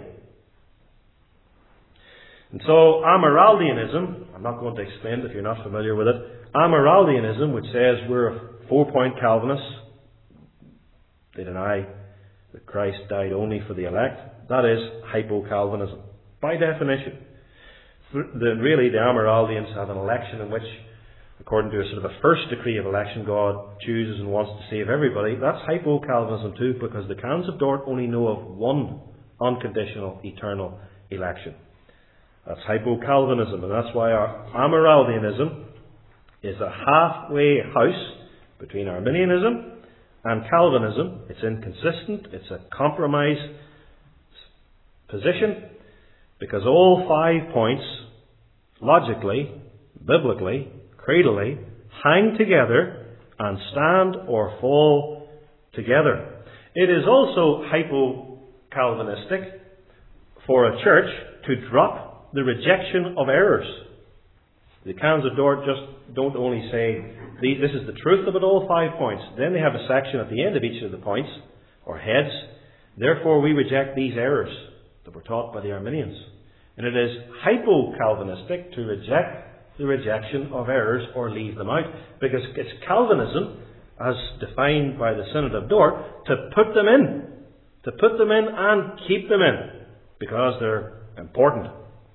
And so Amyraldianism, I'm not going to explain it if you're not familiar with it, Amyraldianism, which says we're a 4-point Calvinists, they deny that Christ died only for the elect, that is hypo-Calvinism, by definition. Really, the Amyraldians have an election in which, according to a sort of a first decree of election, God chooses and wants to save everybody. That's hypo-Calvinism too, because the Canons of Dort only know of one unconditional eternal election. That's hypo-Calvinism, and that's why our Amyraldianism is a halfway house between Arminianism and Calvinism. It's inconsistent, it's a compromise position, because all 5 points, logically, biblically, creedally, hang together and stand or fall together. It is also hypo-Calvinistic for a church to drop the rejection of errors. The Canons of Dort just don't only say, this is the truth about all 5 points. Then they have a section at the end of each of the points, or heads. Therefore we reject these errors that were taught by the Arminians. And it is hypo-Calvinistic to reject the rejection of errors or leave them out. Because it's Calvinism, as defined by the Synod of Dort, to put them in. To put them in and keep them in. Because they're important.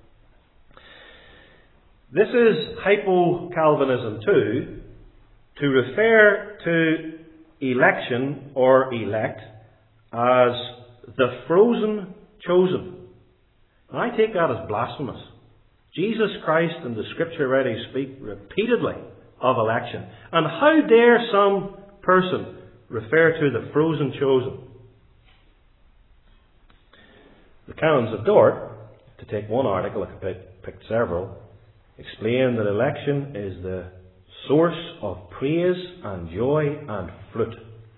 This is hypo-Calvinism too, to refer to election or elect as the frozen chosen. And I take that as blasphemous. Jesus Christ and the Scripture writings speak repeatedly of election. And how dare some person refer to the frozen chosen? The Canons of Dort, to take one article, I picked several, explain that election is the source of praise and joy and fruit.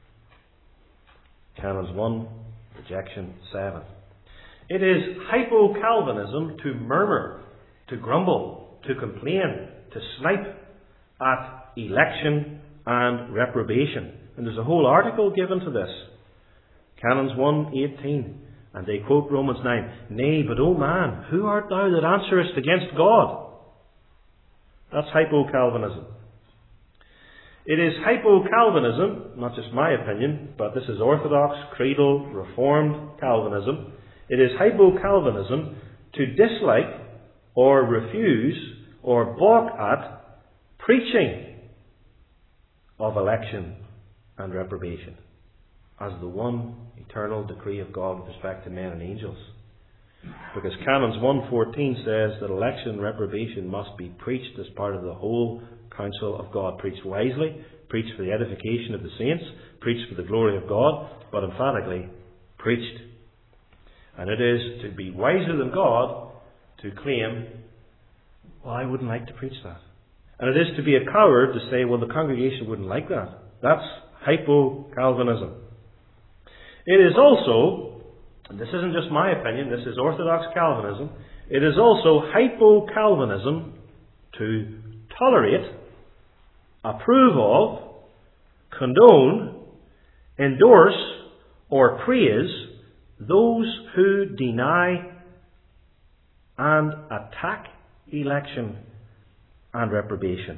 Canons 1, rejection 7. It is hypo-Calvinism to murmur, to grumble, to complain, to snipe at election and reprobation. And there's a whole article given to this. Canons 1:18. And they quote Romans 9. Nay, but O man, who art thou that answerest against God? That's hypo-Calvinism. It is hypo-Calvinism, not just my opinion, but this is Orthodox, Creedal, Reformed Calvinism. It is hypo-Calvinism to dislike or refuse or balk at preaching of election and reprobation as the one eternal decree of God with respect to men and angels. Because Canons 1:14 says that election and reprobation must be preached as part of the whole counsel of God. Preached wisely, preached for the edification of the saints, preached for the glory of God, but emphatically preached. And it is to be wiser than God to claim, well, I wouldn't like to preach that. And it is to be a coward to say, well, the congregation wouldn't like that. That's hypo-Calvinism. It is also, and this isn't just my opinion, this is Orthodox Calvinism, it is also hypo-Calvinism to tolerate, approve of, condone, endorse, or praise those who deny and attack election and reprobation.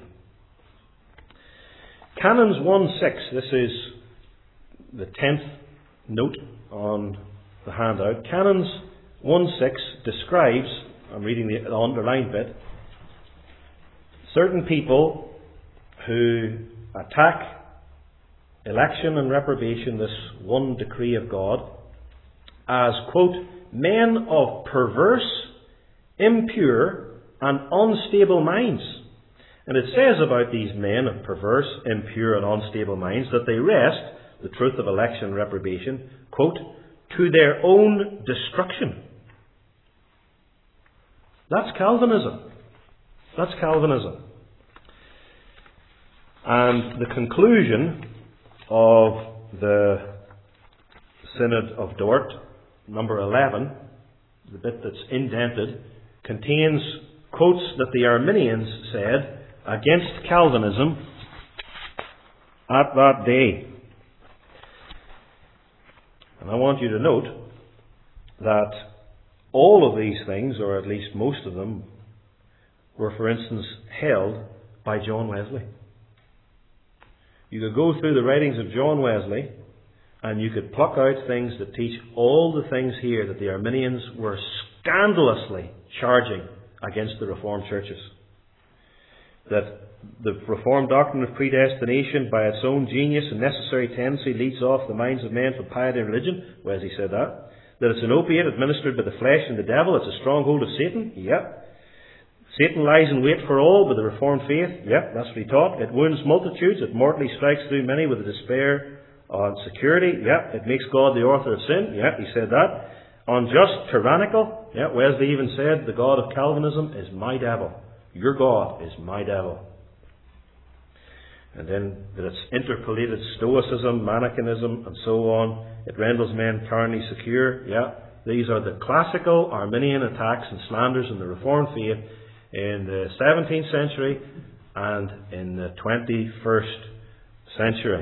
Canons 1:6, this is the 10th note on the handout. Canons 1:6 describes, I'm reading the underlined bit, certain people who attack election and reprobation, this one decree of God, as, quote, men of perverse, impure, and unstable minds. And it says about these men of perverse, impure, and unstable minds that they wrest the truth of election and reprobation, quote, to their own destruction. That's Calvinism. That's Calvinism. And the conclusion of the Synod of Dort, number 11, the bit that's indented, contains quotes that the Arminians said against Calvinism at that day. And I want you to note that all of these things, or at least most of them, were, for instance, held by John Wesley. You could go through the writings of John Wesley and you could pluck out things that teach all the things here that the Arminians were scandalously charging against the Reformed churches. That the Reformed doctrine of predestination by its own genius and necessary tendency leads off the minds of men from piety and religion. Wesley said that. That it's an opiate administered by the flesh and the devil. It's a stronghold of Satan. Yep. Satan lies in wait for all with the Reformed faith. Yep, that's what he taught. It wounds multitudes. It mortally strikes through many with the despair of security. Yep. It makes God the author of sin. Yep, he said that. Unjust, tyrannical. Yep, Wesley even said the God of Calvinism is my devil. Your God is my devil. And then that it's interpolated Stoicism, Manichaeism, and so on. It renders men carnally secure. Yeah, these are the classical Arminian attacks and slanders in the Reformed faith in the 17th century and in the 21st century.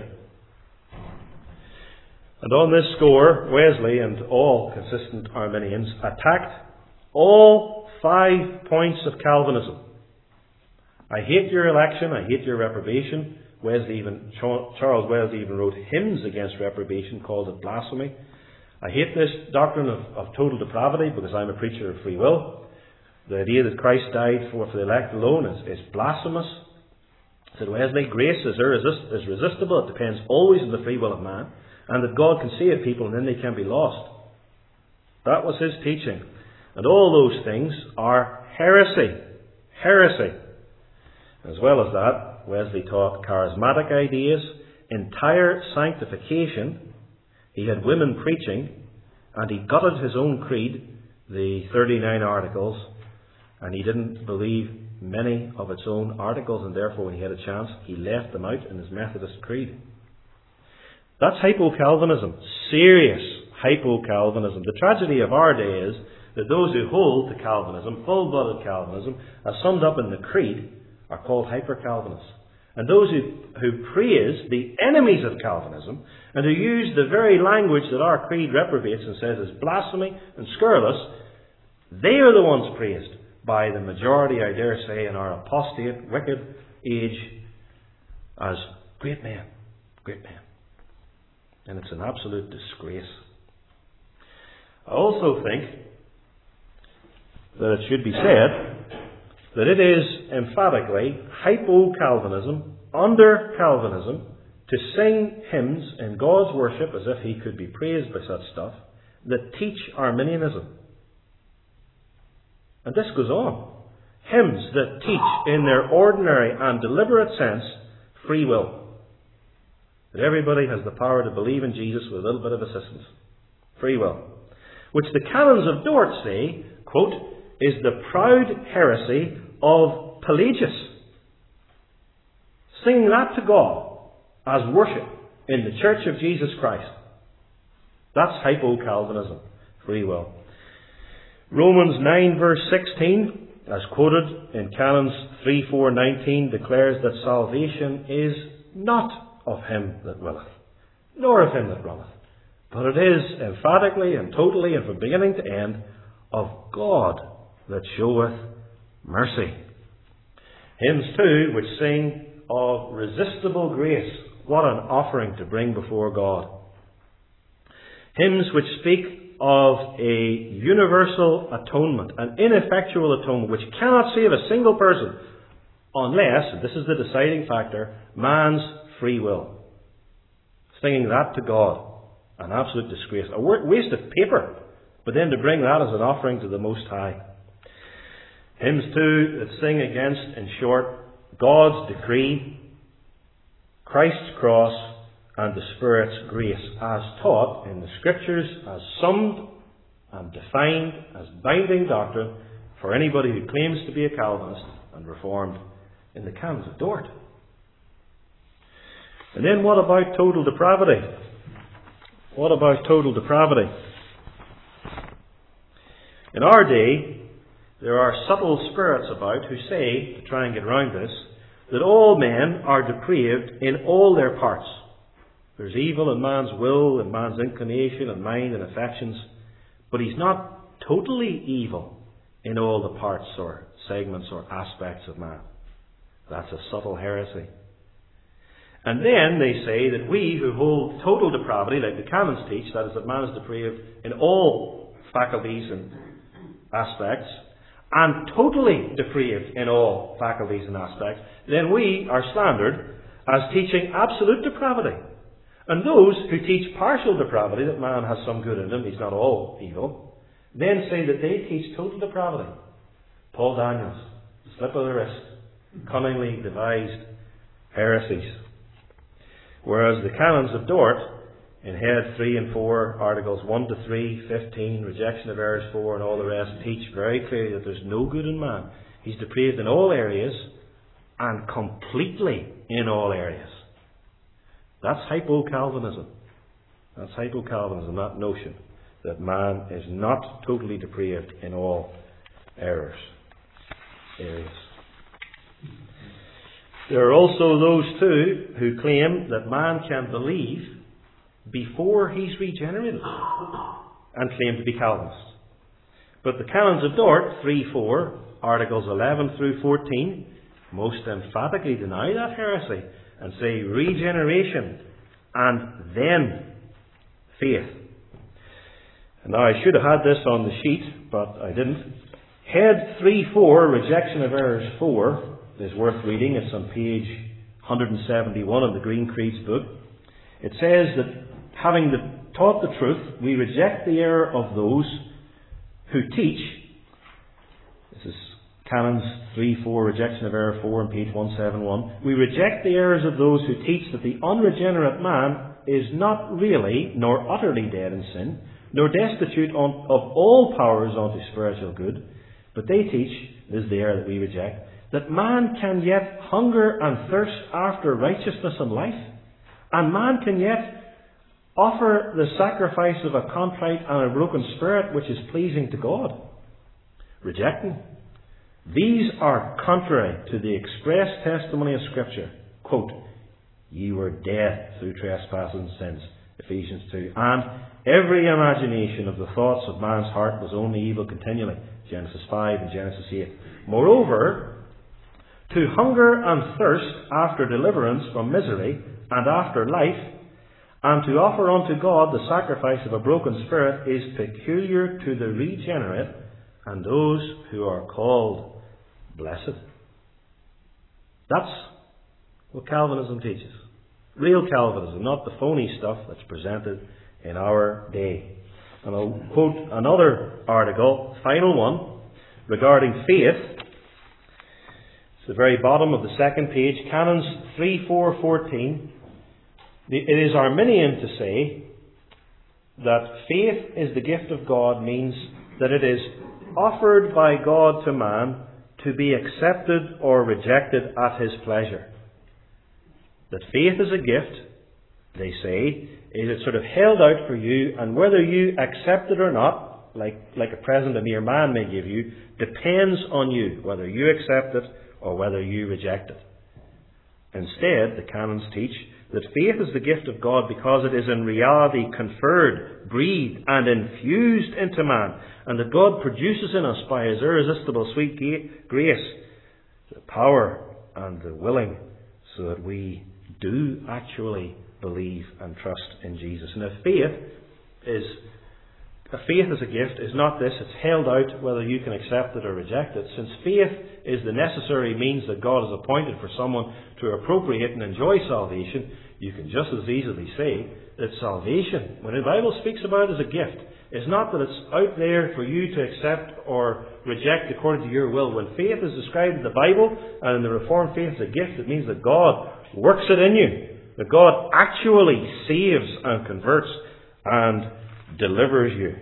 And on this score, Wesley and all consistent Arminians attacked all 5 points of Calvinism. I hate your election, I hate your reprobation. Charles Wesley even wrote hymns against reprobation, called it blasphemy. I hate this doctrine of total depravity because I'm a preacher of free will. The idea that Christ died for the elect alone is blasphemous. Said Wesley, grace is irresistible. It depends always on the free will of man, and that God can save people and then they can be lost. That was his teaching. And all those things are heresy. Heresy. As well as that, Wesley taught charismatic ideas, entire sanctification. He had women preaching, and he gutted his own creed, the 39 articles, and he didn't believe many of its own articles, and therefore when he had a chance, he left them out in his Methodist creed. That's hypo-Calvinism. Serious hypo-Calvinism. The tragedy of our day is that those who hold to Calvinism, full-blooded Calvinism, as summed up in the creed, are called hyper-Calvinists. And those who praise the enemies of Calvinism and who use the very language that our creed reprobates and says is blasphemy and scurrilous, they are the ones praised by the majority, I dare say, in our apostate, wicked age as great men. Great men. And it's an absolute disgrace. I also think that it should be said that it is emphatically hypo-Calvinism, under Calvinism, to sing hymns in God's worship as if he could be praised by such stuff, that teach Arminianism. And this goes on. Hymns that teach in their ordinary and deliberate sense free will. That everybody has the power to believe in Jesus with a little bit of assistance. Free will. Which the canons of Dort say, quote, is the proud heresy of Pelagius. Sing that to God as worship in the Church of Jesus Christ. That's hypo-Calvinism. Free will. Romans 9 verse 16, as quoted in Canons 3:4-19, declares that salvation is not of him that willeth, nor of him that runneth, but it is emphatically and totally and from beginning to end of God that showeth mercy. Hymns too which sing of resistible grace. What an offering to bring before God. Hymns which speak of a universal atonement, an ineffectual atonement which cannot save a single person unless, and this is the deciding factor, man's free will. Singing that to God. An absolute disgrace. A waste of paper. But then to bring that as an offering to the Most High. Hymns too that sing against, in short, God's decree, Christ's cross, and the Spirit's grace, as taught in the Scriptures, as summed and defined as binding doctrine for anybody who claims to be a Calvinist and Reformed in the canons of Dort. And then what about total depravity? What about total depravity? In our day, there are subtle spirits about who say, to try and get around this, that all men are depraved in all their parts. There's evil in man's will and man's inclination and mind and affections, but he's not totally evil in all the parts or segments or aspects of man. That's a subtle heresy. And then they say that we who hold total depravity, like the canons teach, that is, that man is depraved in all faculties and aspects, and totally depraved in all faculties and aspects, then we are slandered as teaching absolute depravity. And those who teach partial depravity, that man has some good in him, he's not all evil, then say that they teach total depravity. Paul Daniels, slip of the wrist, cunningly devised heresies. Whereas the canons of Dort, in head 3 and 4, articles 1 to 3, 15, rejection of errors 4, and all the rest, teach very clearly that there's no good in man. He's depraved in all areas and completely in all areas. That's hypo-Calvinism. That's hypo-Calvinism, that notion that man is not totally depraved in all areas. There are also those too who claim that man can believe before he's regenerated and claim to be Calvinists. But the Canons of Dort 3:4, Articles 11 through 14, most emphatically deny that heresy and say regeneration and then faith. And now I should have had this on the sheet, but I didn't. Head 3:4, Rejection of Errors 4, is worth reading. It's on page 171 of the Green Creed's book. It says that having taught the truth, we reject the error of those who teach. This is Canons 3:4, Rejection of Error 4 on page 171. We reject the errors of those who teach that the unregenerate man is not really nor utterly dead in sin, nor destitute of all powers unto spiritual good, but they teach, this is the error that we reject, that man can yet hunger and thirst after righteousness and life, and man can yet offer the sacrifice of a contrite and a broken spirit which is pleasing to God. Rejecting. These are contrary to the express testimony of Scripture. Quote, ye were dead through trespasses and sins, Ephesians 2, and every imagination of the thoughts of man's heart was only evil continually, Genesis 5 and Genesis 8. Moreover, to hunger and thirst after deliverance from misery and after life, and to offer unto God the sacrifice of a broken spirit is peculiar to the regenerate and those who are called blessed. That's what Calvinism teaches. Real Calvinism, not the phony stuff that's presented in our day. And I'll quote another article, final one, regarding faith. It's the very bottom of the second page, Canons 3:4-14. It is Arminian to say that faith is the gift of God means that it is offered by God to man to be accepted or rejected at his pleasure. That faith is a gift, they say, is it sort of held out for you, and whether you accept it or not, like a present a mere man may give you, depends on you, whether you accept it or whether you reject it. Instead, the canons teach that faith is the gift of God because it is in reality conferred, breathed and infused into man, and that God produces in us by His irresistible sweet grace the power and the willing, so that we do actually believe and trust in Jesus. And if faith is a gift, is not this, it's held out whether you can accept it or reject it. Since faith is the necessary means that God has appointed for someone to appropriate and enjoy salvation, you can just as easily say that salvation, when the Bible speaks about it as a gift, is not that it's out there for you to accept or reject according to your will. When faith is described in the Bible and in the Reformed faith as a gift, it means that God works it in you, that God actually saves and converts and delivers you.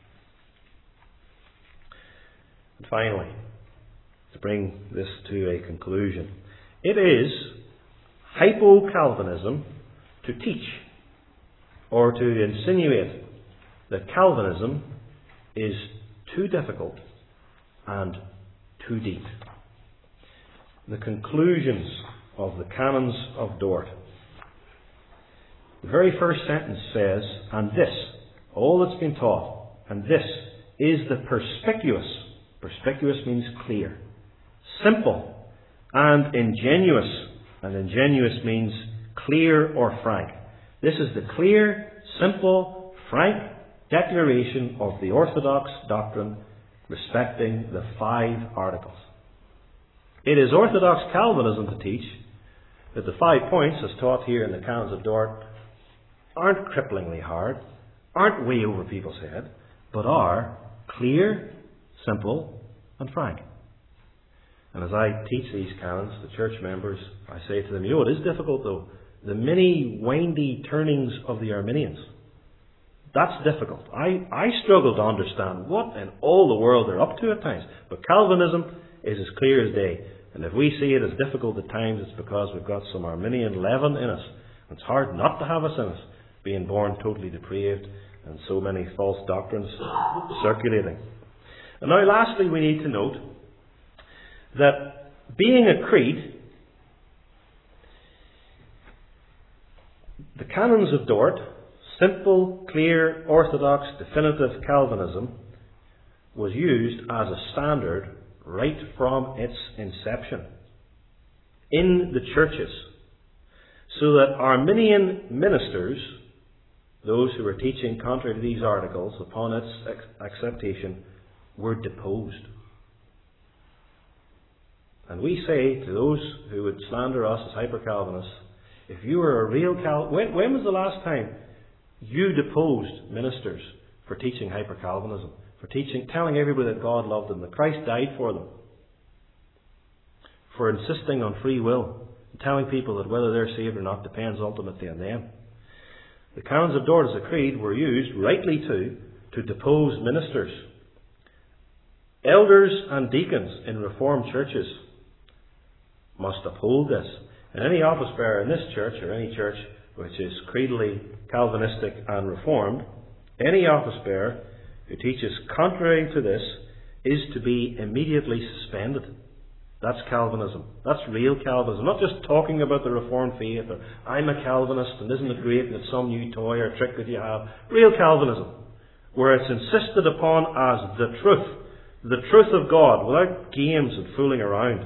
And finally, to bring this to a conclusion, it is hypo-Calvinism to teach or to insinuate that Calvinism is too difficult and too deep. The conclusions of the Canons of Dort. The very first sentence says, and this, all that's been taught, and this is the perspicuous means clear, simple, and ingenuous means clear or frank. This is the clear, simple, frank declaration of the Orthodox doctrine respecting the 5 articles. It is Orthodox Calvinism to teach that the 5 points, as taught here in the Canons of Dort, aren't cripplingly hard, aren't way over people's head, but are clear, simple, and frank. And as I teach these canons to church members, I say to them, it is difficult though. The many windy turnings of the Arminians. That's difficult. I struggle to understand what in all the world they're up to at times. But Calvinism is as clear as day. And if we see it as difficult at times, it's because we've got some Arminian leaven in us. It's hard not to have us in us, being born totally depraved and so many false doctrines circulating. And now lastly, we need to note that being a creed, the canons of Dort, simple, clear, orthodox, definitive Calvinism, was used as a standard right from its inception in the churches, so that Arminian ministers, those who were teaching contrary to these articles, upon its acceptation, were deposed. And we say to those who would slander us as hyper-Calvinists, if you were a real Calvinist, when was the last time you deposed ministers for teaching hyper-Calvinism? For telling everybody that God loved them, that Christ died for them, for insisting on free will, and telling people that whether they're saved or not depends ultimately on them. The canons of Dort as a creed were used, rightly to depose ministers. Elders and deacons in Reformed churches must uphold this. And any office bearer in this church, or any church which is creedally Calvinistic and Reformed, any office bearer who teaches contrary to this is to be immediately suspended. That's Calvinism. That's real Calvinism. Not just talking about the Reformed faith, or I'm a Calvinist and isn't it great and it's some new toy or trick that you have. Real Calvinism, where it's insisted upon as the truth of God, without games and fooling around.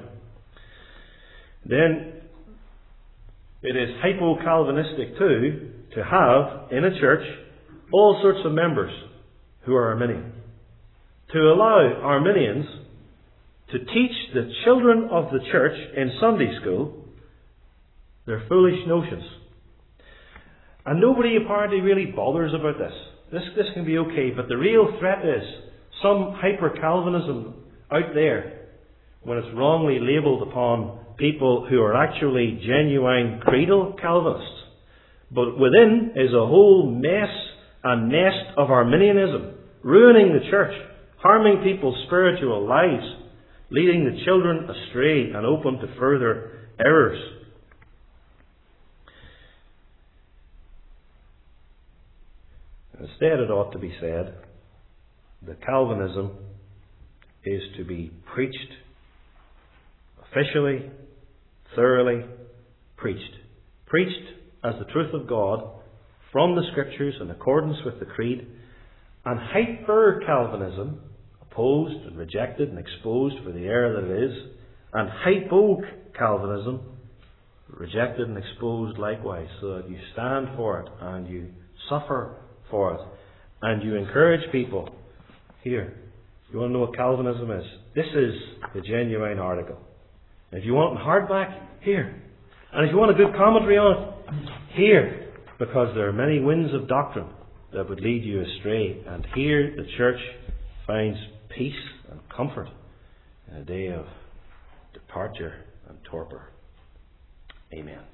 Then it is hypo-Calvinistic too to have in a church all sorts of members who are Arminian. To allow Arminians to teach the children of the church in Sunday school their foolish notions. And nobody apparently really bothers about this. This can be okay, but the real threat is some hyper-Calvinism out there when it's wrongly labelled upon people who are actually genuine creedal Calvinists. But within is a whole mess and nest of Arminianism, ruining the church, harming people's spiritual lives, leading the children astray and open to further errors. Instead, it ought to be said that Calvinism is to be preached officially, thoroughly preached. Preached as the truth of God from the Scriptures in accordance with the Creed, and hyper-Calvinism, opposed and rejected and exposed for the error that it is, and hypo-Calvinism, rejected and exposed likewise, so that you stand for it and you suffer for it, and you encourage people. Here, you want to know what Calvinism is? This is the genuine article. And if you want it in hardback, here. And if you want a good commentary on it, here. Because there are many winds of doctrine that would lead you astray. And here the church finds peace and comfort in a day of departure and torpor. Amen.